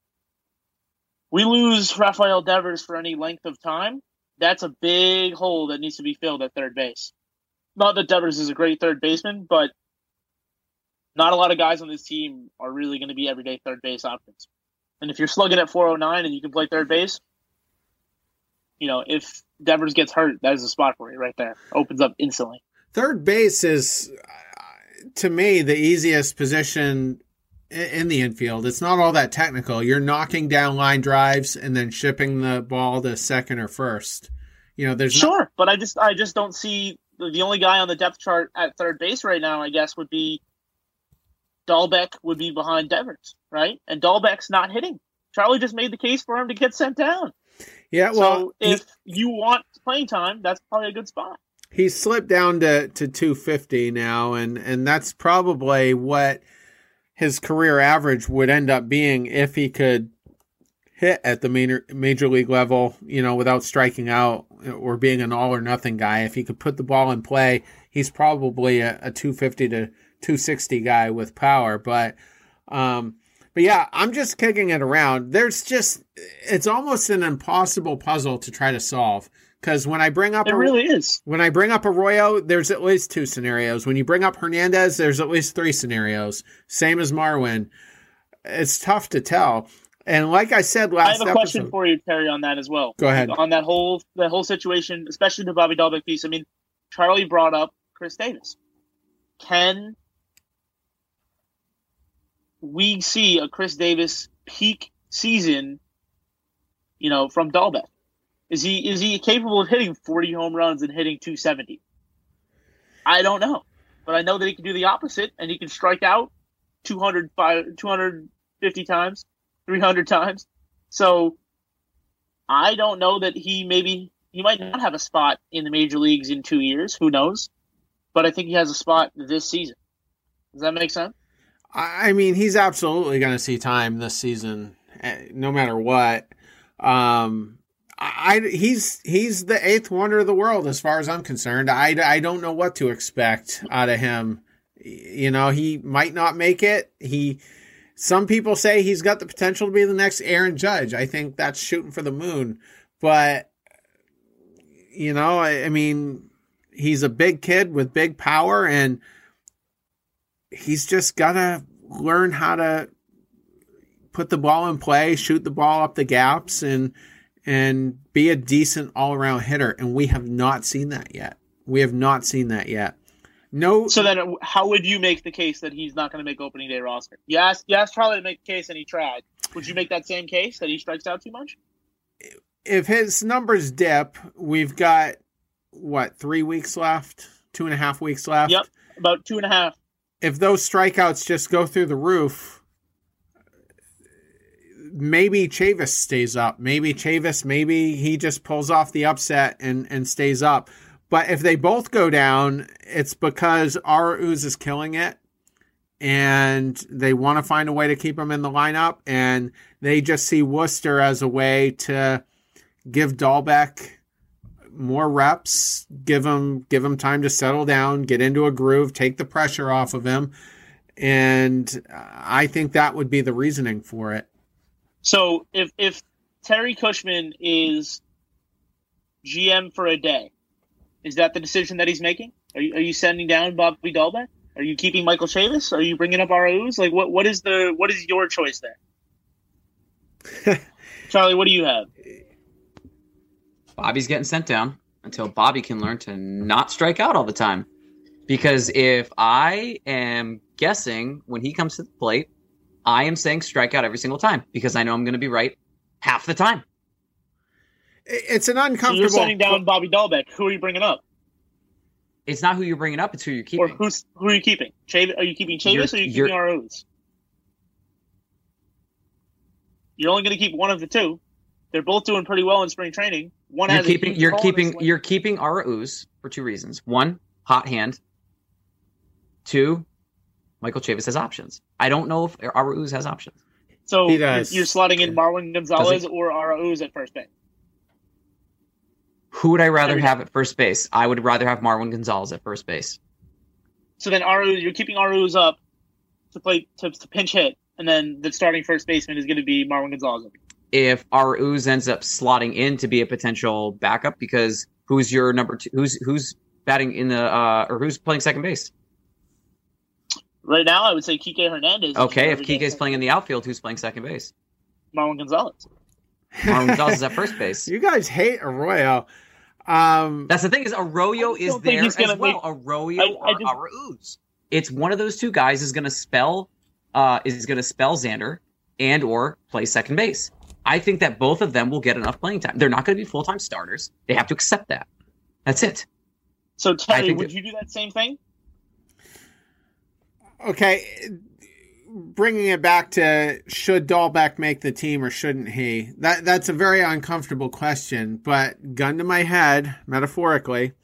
Speaker 3: we lose Rafael Devers for any length of time, that's a big hole that needs to be filled at third base. Not that Devers is a great third baseman, but not a lot of guys on this team are really going to be everyday third base options. And if you're slugging at four oh nine and you can play third base, you know, if Devers gets hurt, that is a spot for you right there. Opens up instantly.
Speaker 2: third base is, uh, to me, the easiest position i- in the infield. It's not all that technical. You're knocking down line drives and then shipping the ball to second or first. You know, there's
Speaker 3: Sure, but I just I just don't see the, the only guy on the depth chart at third base right now, I guess, would be Dahlbeck would be behind Devers, right? And Dahlbeck's not hitting. Charlie just made the case for him to get sent down.
Speaker 2: Yeah, well,
Speaker 3: so if you want playing time, that's probably a good spot.
Speaker 2: he, he's slipped down to, to two fifty now, and, and that's probably what his career average would end up being if he could hit at the major, major league level, you know, without striking out or being an all or nothing guy. If he could put the ball in play, he's probably a, a two fifty to two sixty guy with power. But, um, but yeah, I'm just kicking it around. There's just, it's almost an impossible puzzle to try to solve. Because when I bring up
Speaker 3: It
Speaker 2: a,
Speaker 3: really is.
Speaker 2: when I bring up Arroyo, there's at least two scenarios. When you bring up Hernandez, there's at least three scenarios. Same as Marwin. It's tough to tell. And like I said
Speaker 3: I
Speaker 2: last
Speaker 3: have a question
Speaker 2: episode,
Speaker 3: for you, Terry, on that as well.
Speaker 2: Go ahead.
Speaker 3: On that whole that whole situation, especially the Bobby Dahlbeck piece. I mean, Charlie brought up Chris Davis. Can we see a Chris Davis peak season, you know, from Dahlbeck? Is he is he capable of hitting forty home runs and hitting two seventy? I don't know. But I know that he can do the opposite, and he can strike out two hundred, two hundred fifty times, three hundred times. So I don't know that he maybe he might not have a spot in the major leagues in two years. Who knows? But I think he has a spot this season. Does that make sense?
Speaker 2: I mean, he's absolutely going to see time this season, eh, no matter what. Um, I, he's he's the eighth wonder of the world as far as I'm concerned. I, I don't know what to expect out of him. You know, he might not make it. He some people say he's got the potential to be the next Aaron Judge. I think that's shooting for the moon. But you know, I, I mean, he's a big kid with big power, and he's just got to learn how to put the ball in play, shoot the ball up the gaps, and and be a decent all-around hitter. And we have not seen that yet. We have not seen that yet. No.
Speaker 3: So then how would you make the case that he's not going to make opening day roster? You asked, you asked Charlie to make the case, and he tried. Would you make that same case, that he strikes out too much?
Speaker 2: If his numbers dip, we've got, what, three weeks left? Two and a half weeks left?
Speaker 3: Yep, about two and a half.
Speaker 2: If those strikeouts just go through the roof, maybe Chavis stays up. Maybe Chavis, maybe he just pulls off the upset and, and stays up. But if they both go down, it's because Arauz is killing it, and they want to find a way to keep him in the lineup, and they just see Worcester as a way to give Dahlbeck more reps, give him give him time to settle down, get into a groove, take the pressure off of him. And I think that would be the reasoning for it.
Speaker 3: So if if Terry Cushman is G M for a day, is that the decision that he's making? Are you, are you sending down Bobby Dahlbeck? Are you keeping Michael Chavis? Are you bringing up Arauz? Like, what what is the what is your choice there? Charlie, what do you have?
Speaker 4: Bobby's getting sent down until Bobby can learn to not strike out all the time. Because if I am guessing when he comes to the plate, I am saying strike out every single time because I know I'm going to be right half the time.
Speaker 2: It's an uncomfortable...
Speaker 3: So you're sending down Bobby Dahlbeck. Who are you bringing up?
Speaker 4: It's not who you're bringing up, it's who you're keeping.
Speaker 3: Or who's, who are you keeping? Chav- are you keeping Chavis
Speaker 4: You're-
Speaker 3: or are you
Speaker 4: you're-
Speaker 3: keeping Arauz? You're only going to keep one of the two. They're both doing pretty well in spring training. One
Speaker 4: You're
Speaker 3: has a
Speaker 4: keeping
Speaker 3: huge
Speaker 4: you're
Speaker 3: hole in
Speaker 4: keeping
Speaker 3: his leg.
Speaker 4: you're keeping Arauz for two reasons. One, hot hand. Two, Michael Chavis has options. I don't know if Arauz has options.
Speaker 3: So
Speaker 2: He
Speaker 3: you're,
Speaker 2: does.
Speaker 3: you're slotting in Marwin Gonzalez
Speaker 4: Does
Speaker 3: or Arauz at first base.
Speaker 4: Who would I rather
Speaker 3: Every-
Speaker 4: have at first base? I would rather have Marwin Gonzalez at first base.
Speaker 3: So then Arauz, you're keeping Arauz up to play to, to pinch hit, and then the starting first baseman is going to be Marwin Gonzalez.
Speaker 4: If Arauz ends up slotting in to be a potential backup, because who's your number two? Who's who's batting in the uh, or who's playing second base?
Speaker 3: Right now, I would say Kike Hernandez. is
Speaker 4: Okay, if
Speaker 3: every game.
Speaker 4: Kike's playing in the outfield, who's playing second base?
Speaker 3: Marwin Gonzalez.
Speaker 4: Marwin Gonzalez is at first base.
Speaker 2: You guys hate Arroyo. Um,
Speaker 4: That's the thing is Arroyo
Speaker 3: I
Speaker 4: is
Speaker 3: don't think
Speaker 4: there
Speaker 3: he's
Speaker 4: as
Speaker 3: gonna
Speaker 4: well.
Speaker 3: make-
Speaker 4: Arroyo
Speaker 3: I- I
Speaker 4: or
Speaker 3: just-
Speaker 4: Arauz. It's one of those two guys is going to spell uh, is going to spell Xander and or play second base. I think that both of them will get enough playing time. They're not going to be full time starters. They have to accept that. That's it.
Speaker 3: So
Speaker 4: I
Speaker 3: Terry,
Speaker 4: think
Speaker 3: would
Speaker 4: that-
Speaker 3: you do that same thing?
Speaker 2: okay, bringing it back to should Dahlbeck make the team or shouldn't he? That that's a very uncomfortable question, but gun to my head, metaphorically,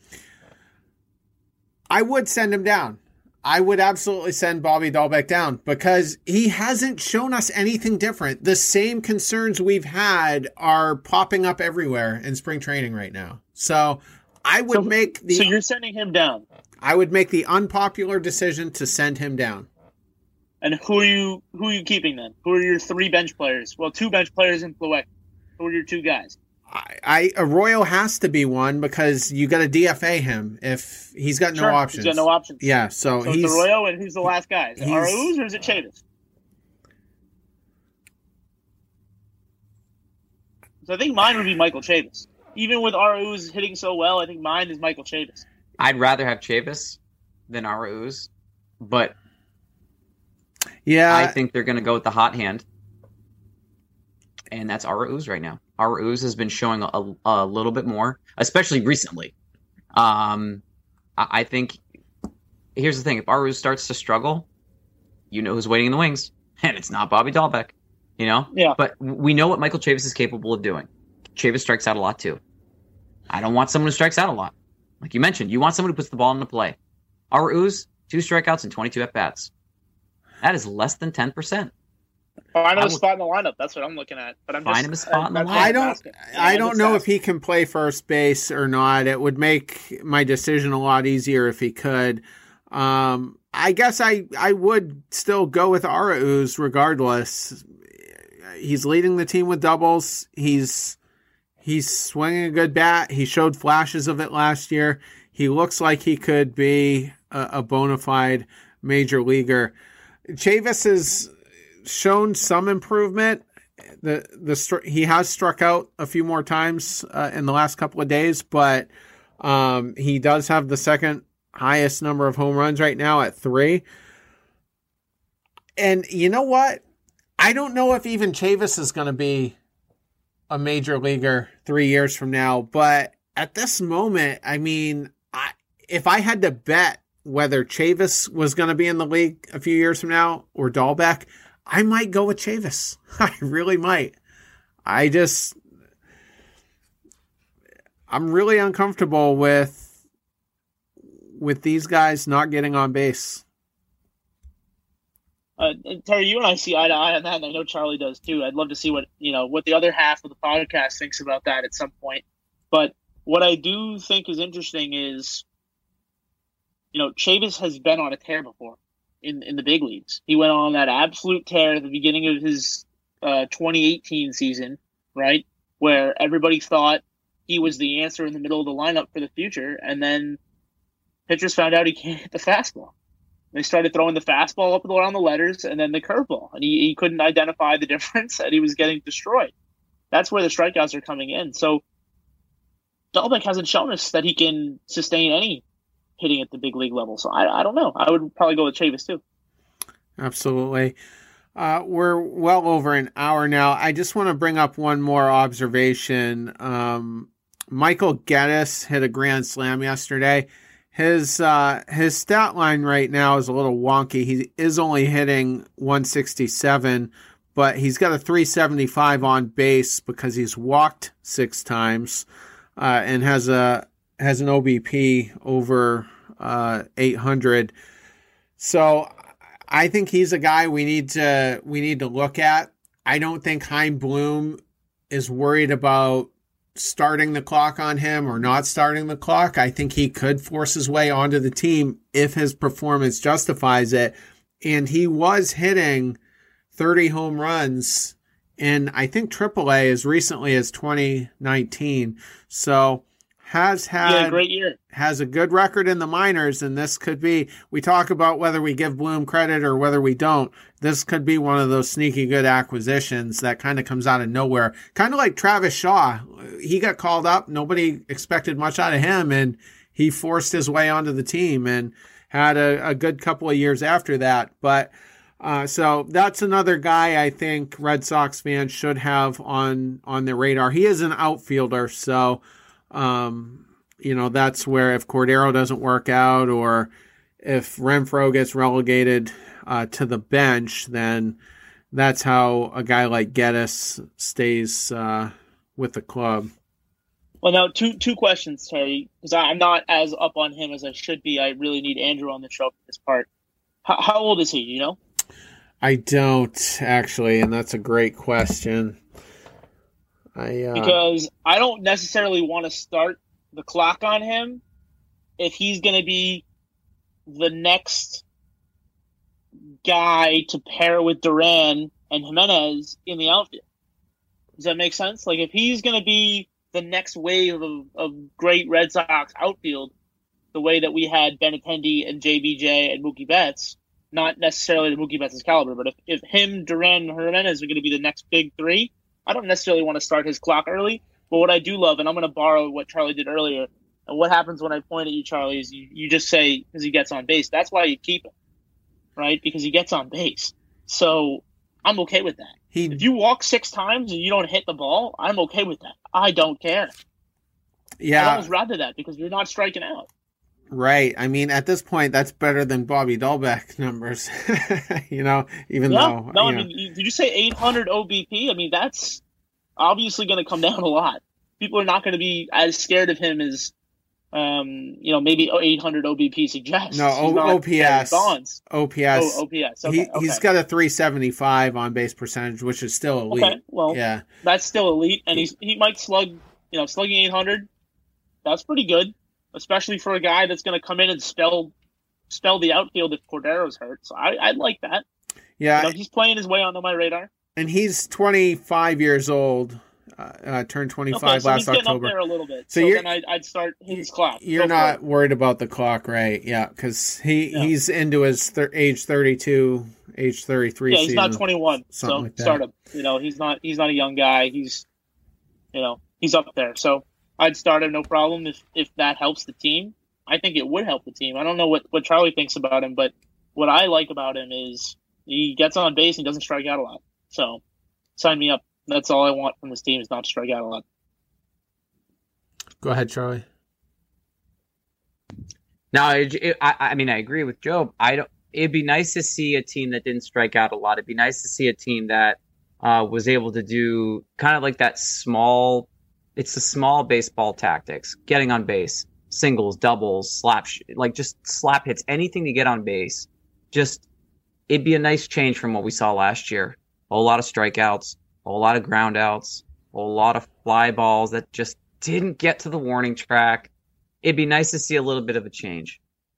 Speaker 2: I would send him down. I would absolutely send Bobby Dahlbeck down because he hasn't shown us anything different. The same concerns we've had are popping up everywhere in spring training right now. So I would
Speaker 3: So-
Speaker 2: make the
Speaker 3: So you're sending him down,
Speaker 2: I would make the unpopular decision to send him down.
Speaker 3: and who are you? Who are you keeping then? Who are your three bench players? Well, two bench players in Plawecki. Who are your two guys?
Speaker 2: I, I Arroyo has to be one because you got to D F A him if he's got no
Speaker 3: Sure,
Speaker 2: options.
Speaker 3: He's got no options.
Speaker 2: Yeah, so,
Speaker 3: So
Speaker 2: he's
Speaker 3: it's Arroyo, and who's the last guy? Is it
Speaker 2: he's-
Speaker 3: Arauz or is it Chavis? So I think mine would be Michael Chavis. Even with Arauz hitting so well, I think mine is Michael Chavis.
Speaker 4: I'd rather have Chavis than Arauz, but
Speaker 2: yeah.
Speaker 4: I think they're going to go with the hot hand, and that's Arauz right now. Arauz has been showing a, a little bit more, especially recently. Um, I, I think here's the thing: if Arauz starts to struggle, you know who's waiting in the wings, and it's not Bobby Dahlbeck. You know,
Speaker 3: Yeah.
Speaker 4: But we know what Michael Chavis is capable of doing. Chavis strikes out a lot too. I don't want someone who strikes out a lot, like you mentioned. You want someone who puts the ball into play. Arauz, two strikeouts and twenty-two at bats. That is less than ten percent.
Speaker 3: Find him
Speaker 4: I
Speaker 3: a
Speaker 4: would-
Speaker 3: spot in the lineup. That's what I'm looking at. But I'm
Speaker 4: Find
Speaker 3: just,
Speaker 4: him a spot in the
Speaker 3: that's
Speaker 4: lineup.
Speaker 3: what
Speaker 2: I
Speaker 3: I'm
Speaker 2: don't.
Speaker 3: asking. Yeah,
Speaker 2: I
Speaker 3: I'm
Speaker 2: don't
Speaker 3: just
Speaker 2: know if
Speaker 3: asking.
Speaker 2: he can play first base or not. It would make my decision a lot easier if he could. Um, I guess I I would still go with Arauz regardless. He's leading the team with doubles. He's he's swinging a good bat. He showed flashes of it last year. He looks like he could be a, a bona fide major leaguer. Chavis has shown some improvement. The the str- he has struck out a few more times uh, in the last couple of days, but um, he does have the second highest number of home runs right now at three. And you know what? I don't know if even Chavis is going to be a major leaguer three years from now, but at this moment, I mean, I, if I had to bet whether Chavis was going to be in the league a few years from now or Dahlbeck, I might go with Chavis. I really might. I just, I'm really uncomfortable with, with these guys not getting on base.
Speaker 3: Uh, Terry, you and I see eye to eye on that, and I know Charlie does too. I'd love to see what you know what the other half of the podcast thinks about that at some point. But what I do think is interesting is, you know, Chavis has been on a tear before. in, in the big leagues. He went on that absolute tear at the beginning of his uh, twenty eighteen season, right, where everybody thought he was the answer in the middle of the lineup for the future, and then pitchers found out he can't hit the fastball. They started throwing the fastball up around the letters and then the curveball, and he, he couldn't identify the difference, and he was getting destroyed. That's where the strikeouts are coming in. So Dalbec hasn't shown us that he can sustain any hitting at the big league level. So I, I don't know. I would probably go with Chavis too.
Speaker 2: Absolutely. Uh, we're well over an hour now. I just want to bring up one more observation. Um, Michael Geddes hit a grand slam yesterday. His uh, his stat line right now is a little wonky. He is only hitting one sixty-seven, but he's got a three seventy-five on base because he's walked six times uh, and has a has an O B P over uh, eight hundred. So I think he's a guy we need to we need to look at. I don't think Chaim Bloom is worried about starting the clock on him or not starting the clock. I think he could force his way onto the team if his performance justifies it. And he was hitting thirty home runs in, I think, triple A as recently as twenty nineteen. So has had
Speaker 3: yeah, great year.
Speaker 2: Has a good record in the minors, and this could be, we talk about whether we give Bloom credit or whether we don't. This could be one of those sneaky good acquisitions that kind of comes out of nowhere. Kind of like Travis Shaw. He got called up. Nobody expected much out of him, and he forced his way onto the team and had a, a good couple of years after that. But uh, so that's another guy I think Red Sox fans should have on, on their radar. He is an outfielder, so Um, you know, that's where if Cordero doesn't work out or if Renfroe gets relegated uh, to the bench, then that's how a guy like Geddes stays uh, with the club.
Speaker 3: Well, now, two two questions, Terry, because I'm not as up on him as I should be. I really need Andrew on the show for this part. How, how old is he, you know?
Speaker 2: I don't, actually, and that's a great question. I, uh...
Speaker 3: Because I don't necessarily want to start the clock on him if he's going to be the next guy to pair with Duran and Jimenez in the outfield. Does that make sense? Like, if he's going to be the next wave of, of great Red Sox outfield, the way that we had Benintendi and J B J and Mookie Betts, not necessarily the Mookie Betts' caliber, but if, if him, Duran, and Jimenez are going to be the next big three, I don't necessarily want to start his clock early. But what I do love, and I'm going to borrow what Charlie did earlier, and what happens when I point at you, Charlie, is you, you just say, because he gets on base. That's why you keep him, right? Because he gets on base. So I'm okay with that.
Speaker 2: He,
Speaker 3: if you walk six times and you don't hit the ball, I'm okay with that. I don't care.
Speaker 2: Yeah.
Speaker 3: I'd almost rather that because you're not striking out.
Speaker 2: Right. I mean, at this point, that's better than Bobby Dalbec numbers, you know, even
Speaker 3: yeah.
Speaker 2: though.
Speaker 3: No,
Speaker 2: you
Speaker 3: I
Speaker 2: know.
Speaker 3: mean, did you say eight hundred O B P? I mean, that's obviously going to come down a lot. People are not going to be as scared of him as, um, you know, maybe eight hundred O B P suggests.
Speaker 2: No, o- O P S.
Speaker 3: Bonds.
Speaker 2: O P S.
Speaker 3: Oh, O P S. Okay,
Speaker 2: he,
Speaker 3: okay.
Speaker 2: He's got a three seventy-five on base percentage, which is still elite.
Speaker 3: Okay, well,
Speaker 2: yeah.
Speaker 3: That's still elite, and he's he might slug, you know, slugging eight hundred. That's pretty good, especially for a guy that's going to come in and spell spell the outfield if Cordero's hurt. So I I like that.
Speaker 2: Yeah,
Speaker 3: you know, he's playing his way onto my radar.
Speaker 2: And he's twenty-five years old. Uh, uh, turned twenty-five
Speaker 3: okay, so
Speaker 2: last
Speaker 3: he's getting
Speaker 2: October.
Speaker 3: Up there a little bit.
Speaker 2: So,
Speaker 3: so
Speaker 2: you're,
Speaker 3: then I'd, I'd start his clock.
Speaker 2: You're
Speaker 3: Go
Speaker 2: not worried about the clock, right? Yeah, because he, yeah. he's into his thir- age thirty-two, age thirty-three.
Speaker 3: Yeah, he's
Speaker 2: season,
Speaker 3: not twenty-one, so
Speaker 2: like
Speaker 3: start him. You know, he's not he's not a young guy. He's, you know, he's up there. So I'd start him, no problem. If if that helps the team, I think it would help the team. I don't know what, what Charlie thinks about him, but what I like about him is he gets on base and doesn't strike out a lot. So sign me up. That's all I want from this team is not to strike out a lot.
Speaker 2: Go ahead, Charlie.
Speaker 4: No, it, it, I, I mean, I agree with Joe. I don't. It'd be nice to see a team that didn't strike out a lot. It'd be nice to see a team that uh, was able to do kind of like that small. It's the small baseball tactics: getting on base, singles, doubles, slap, like just slap hits, anything to get on base. Just it'd be a nice change from what we saw last year. A whole lot of strikeouts. A lot of ground outs, a lot of fly balls that just didn't get to the warning track. It'd be nice to see a little bit of a change.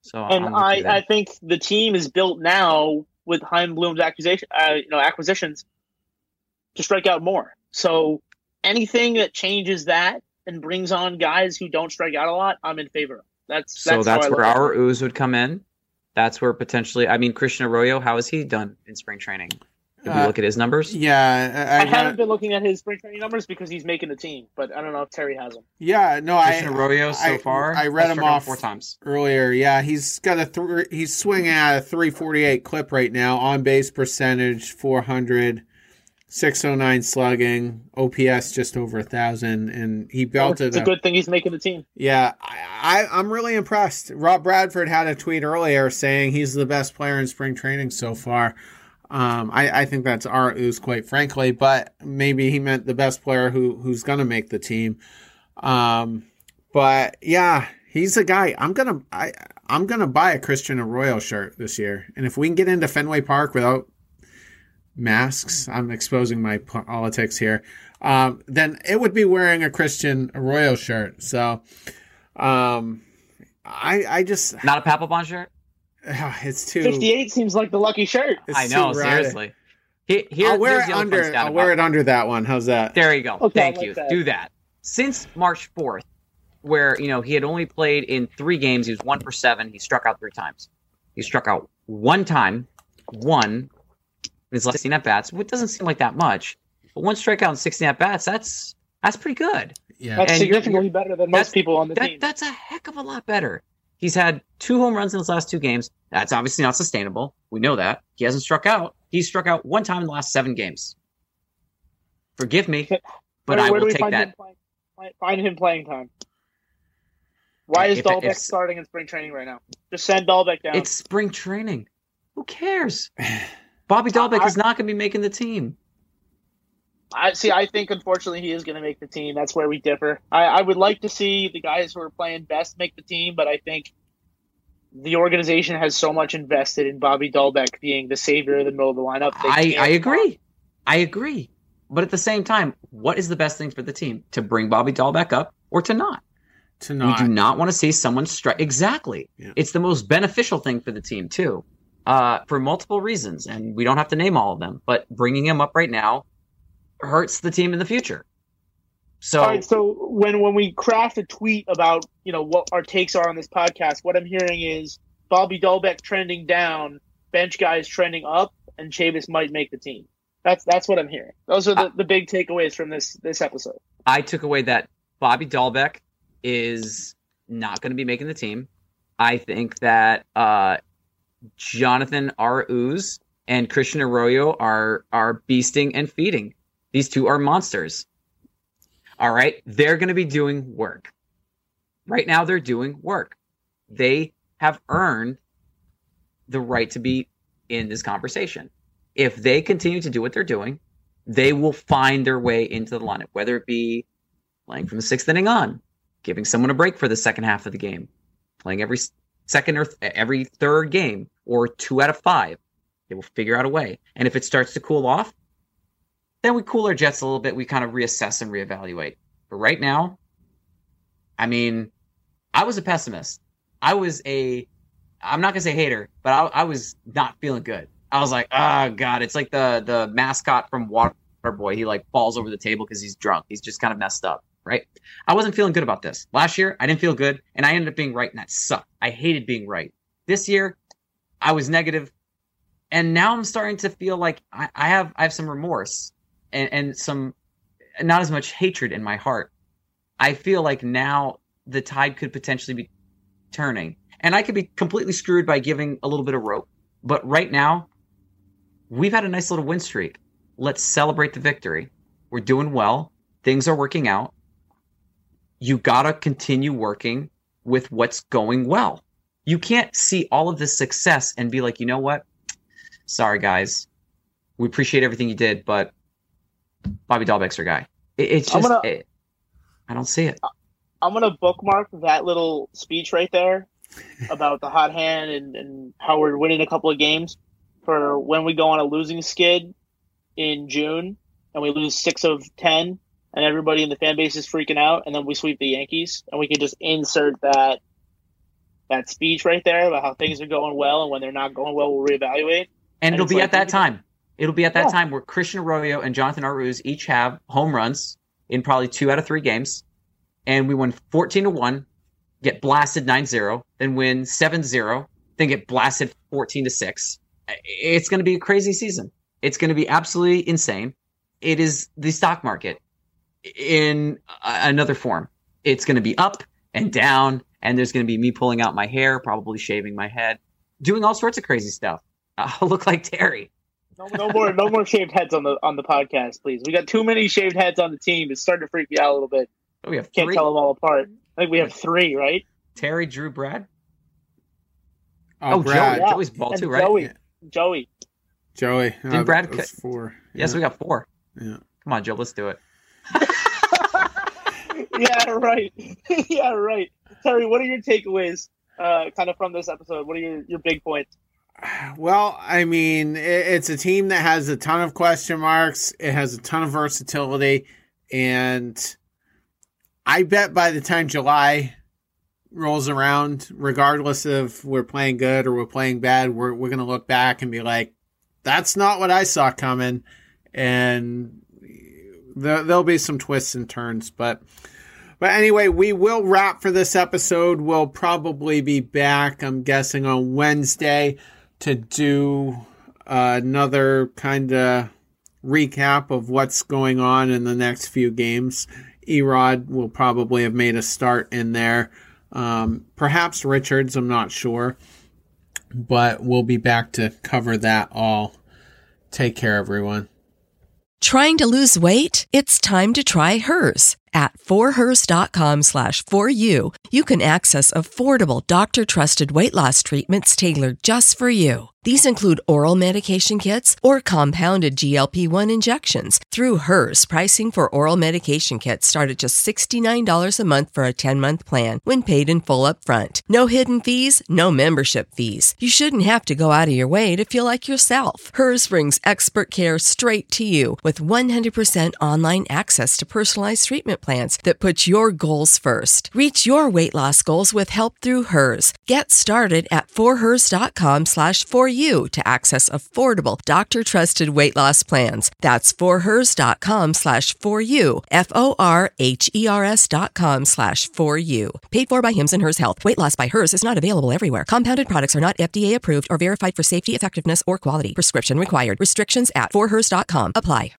Speaker 4: So
Speaker 3: And
Speaker 4: I'm with you
Speaker 3: I,
Speaker 4: there.
Speaker 3: I think the team is built now with Chaim Bloom's accusation, uh, you know, acquisitions to strike out more. So anything that changes that and brings on guys who don't strike out a lot, I'm in favor of. That's
Speaker 4: So
Speaker 3: that's,
Speaker 4: that's
Speaker 3: how I
Speaker 4: where
Speaker 3: look at
Speaker 4: our
Speaker 3: it.
Speaker 4: ooze would come in. That's where potentially, I mean, Christian Arroyo, how has he done in spring training? Did we
Speaker 2: Uh,
Speaker 4: look at his numbers?
Speaker 2: Yeah, I,
Speaker 3: I
Speaker 2: I
Speaker 3: haven't
Speaker 2: got,
Speaker 3: been looking at his spring training numbers because he's making the team, but I don't know if Terry has them.
Speaker 2: yeah. No,
Speaker 4: Christian
Speaker 2: I
Speaker 4: Arroyo so
Speaker 2: I,
Speaker 4: far,
Speaker 2: I read
Speaker 4: has
Speaker 2: him
Speaker 4: struck out
Speaker 2: off
Speaker 4: four times.
Speaker 2: earlier. Yeah, he's got a th- he's swinging at a three forty-eight clip right now. On base percentage four hundred, six oh nine slugging, O P S just over a thousand, and he belted.
Speaker 3: It's a good thing he's making the team.
Speaker 2: Yeah, I, I I'm really impressed. Rob Bradford had a tweet earlier saying he's the best player in spring training so far. Um, I, I think that's our ooze, quite frankly, but maybe he meant the best player who who's gonna make the team. Um, but yeah, he's a guy. I'm gonna I I'm gonna buy a Christian Arroyo shirt this year, and if we can get into Fenway Park without masks, I'm exposing my politics here. Um, then it would be wearing a Christian Arroyo shirt. So, um, I I just
Speaker 4: Not a Papelbon shirt?
Speaker 2: it's too.
Speaker 3: fifty-eight seems like the lucky shirt.
Speaker 2: it's
Speaker 4: I know,
Speaker 2: too rowdy.
Speaker 4: seriously. He- here-
Speaker 2: I'll wear
Speaker 4: here's
Speaker 2: it
Speaker 4: the other fun
Speaker 2: under.
Speaker 4: stat
Speaker 2: I'll
Speaker 4: about
Speaker 2: wear it under that one. How's that?
Speaker 4: There you go.
Speaker 3: Okay, I
Speaker 4: Thank
Speaker 3: like
Speaker 4: you.
Speaker 3: that.
Speaker 4: Do that. Since March fourth, where you know he had only played in three games, he was one for seven. He struck out three times. He struck out one time, one in his last sixteen at bats. Which doesn't seem like that much, but one strikeout in sixteen at bats. That's that's pretty good.
Speaker 2: Yeah.
Speaker 3: That's
Speaker 4: And
Speaker 3: significantly better than
Speaker 4: that's-
Speaker 3: most people on the
Speaker 4: That
Speaker 3: team.
Speaker 4: that's a heck of a lot better. He's had two home runs in his last two games. That's obviously not sustainable. We know that. He hasn't struck out. He's struck out one time in the last seven games. Forgive me, but
Speaker 3: where,
Speaker 4: I
Speaker 3: where do
Speaker 4: will
Speaker 3: we
Speaker 4: take
Speaker 3: find
Speaker 4: that.
Speaker 3: Him playing, find- find him playing time. Why is
Speaker 4: If-
Speaker 3: Dahlbeck
Speaker 4: if-
Speaker 3: starting in spring training right now? Just send Dahlbeck down.
Speaker 4: It's spring training. Who cares? Bobby Dahlbeck
Speaker 3: I-
Speaker 4: is not going to be making the team.
Speaker 3: I see. I think unfortunately he is going to make the team. That's where we differ. I, I would like to see the guys who are playing best make the team, but I think the organization has so much invested in Bobby Dahlbeck being the savior of the middle of the lineup. They
Speaker 4: I,
Speaker 3: can't-
Speaker 4: I agree. I agree. But at the same time, what is the best thing for the team? To bring Bobby Dahlbeck up or to not?
Speaker 2: To not.
Speaker 4: We do not want to see someone strike. Exactly.
Speaker 2: Yeah.
Speaker 4: It's the most beneficial thing for the team, too, uh, for multiple reasons. And we don't have to name all of them. But bringing him up right now hurts the team in the future. So,
Speaker 3: All right, so when when we craft a tweet about you know what our takes are on this podcast, what I'm hearing is Bobby Dahlbeck trending down, bench guys trending up, and Chavis might make the team. That's that's what I'm hearing. Those are the, the big takeaways from this this episode.
Speaker 4: I took away that Bobby Dahlbeck is not going to be making the team. I think that uh, Jonathan R. Ooze and Christian Arroyo are are beasting and feeding. These two are monsters. All right, they're going to be doing work. Right now, they're doing work. They have earned the right to be in this conversation. If they continue to do what they're doing, they will find their way into the lineup, whether it be playing from the sixth inning on, giving someone a break for the second half of the game, playing every second or th- every third game, or two out of five. They will figure out a way. And if it starts to cool off, then we cool our jets a little bit. We kind of reassess and reevaluate. But right now, I mean, I was a pessimist. I was a, I'm not going to say hater, but I, I was not feeling good. I was like, oh, God, it's like the the mascot from Waterboy. He like falls over the table because he's drunk. He's just kind of messed up, right? I wasn't feeling good about this. Last year, I didn't feel good, and I ended up being right, and that sucked. I hated being right. This year, I was negative, and now I'm starting to feel like I, I have I have some remorse and, and some not as much hatred in my heart. I feel like now the tide could potentially be turning, and I could be completely screwed by giving a little bit of rope. But right now, we've had a nice little win streak. Let's celebrate the victory. We're doing well. Things are working out. You got to continue working with what's going well. You can't see all of this success and be like, you know what? Sorry, guys. We appreciate everything you did, but Bobby Dahlbeck's our guy. It, it's
Speaker 3: I'm
Speaker 4: just,
Speaker 3: gonna-
Speaker 4: it, I don't see it.
Speaker 3: I'm gonna bookmark that little speech right there about the hot hand and, and how we're winning a couple of games for when we go on a losing skid in June and we lose six of ten and everybody in the fan base is freaking out and then we sweep the Yankees and we can just insert that that speech right there about how things are going well, and when they're not going well, we'll reevaluate.
Speaker 4: And, and it'll be
Speaker 3: like,
Speaker 4: at that time. It'll be at that
Speaker 3: yeah.
Speaker 4: time where Christian Arroyo and Jonathan Aruz each have home runs in probably two out of three games, and we win fourteen to one, get blasted nine zero, then win seven zero, then get blasted fourteen to six. It's going to be a crazy season. It's going to be absolutely insane. It is the stock market in another form. It's going to be up and down, and there's going to be me pulling out my hair, probably shaving my head, doing all sorts of crazy stuff. I'll look like Terry.
Speaker 3: No, no more, no more shaved heads on the on the podcast, please. We got too many shaved heads on the team. It's starting to freak me out a little bit.
Speaker 4: Oh, we have
Speaker 3: Can't
Speaker 4: three.
Speaker 3: tell them all apart. I think we have three, right?
Speaker 4: Terry, Drew, Brad.
Speaker 2: Oh,
Speaker 4: Oh,
Speaker 2: Brad.
Speaker 4: Joey. Joey's ball
Speaker 3: And
Speaker 4: too, right?
Speaker 3: Joey.
Speaker 2: Yeah.
Speaker 3: Joey.
Speaker 2: Joey.
Speaker 4: Did
Speaker 2: Oh,
Speaker 4: Brad
Speaker 2: that was
Speaker 4: cut-
Speaker 2: four.
Speaker 4: Yes,
Speaker 2: Yeah.
Speaker 4: we got four.
Speaker 2: Yeah.
Speaker 4: Come on, Joe, let's do it.
Speaker 3: Yeah, right. yeah, right. Terry, what are your takeaways uh, kind of from this episode? What are your, your big points?
Speaker 2: Well, I mean, it, it's a team that has a ton of question marks. It has a ton of versatility. And I bet by the time July rolls around, regardless of we're playing good or we're playing bad, we're, we're going to look back and be like, that's not what I saw coming. And there, there'll be some twists and turns. But, but anyway, we will wrap for this episode. We'll probably be back, I'm guessing, on Wednesday to do uh, another kind of recap of what's going on in the next few games. Erod will probably have made a start in there. Um, perhaps Richards, I'm not sure. But we'll be back to cover that all. Take care, everyone.
Speaker 5: Trying to lose weight? It's time to try Hers. At forhers.com slash for you, you can access affordable doctor-trusted weight loss treatments tailored just for you. These include oral medication kits or compounded G L P one injections. Through Hers, pricing for oral medication kits start at just sixty-nine dollars a month for a ten-month plan when paid in full up front. No hidden fees, no membership fees. You shouldn't have to go out of your way to feel like yourself. Hers brings expert care straight to you with one hundred percent online access to personalized treatment plans that put your goals first. Reach your weight loss goals with help through Hers. Get started at forhers.com slash for you to access affordable doctor-trusted weight loss plans. That's forhers.com slash for you, F-O-R-H-E-R-S dot com slash for you. Paid for by Hims and Hers Health. Weight loss by Hers is not available everywhere. Compounded products are not F D A approved or verified for safety, effectiveness, or quality. Prescription required. Restrictions at forhers dot com apply.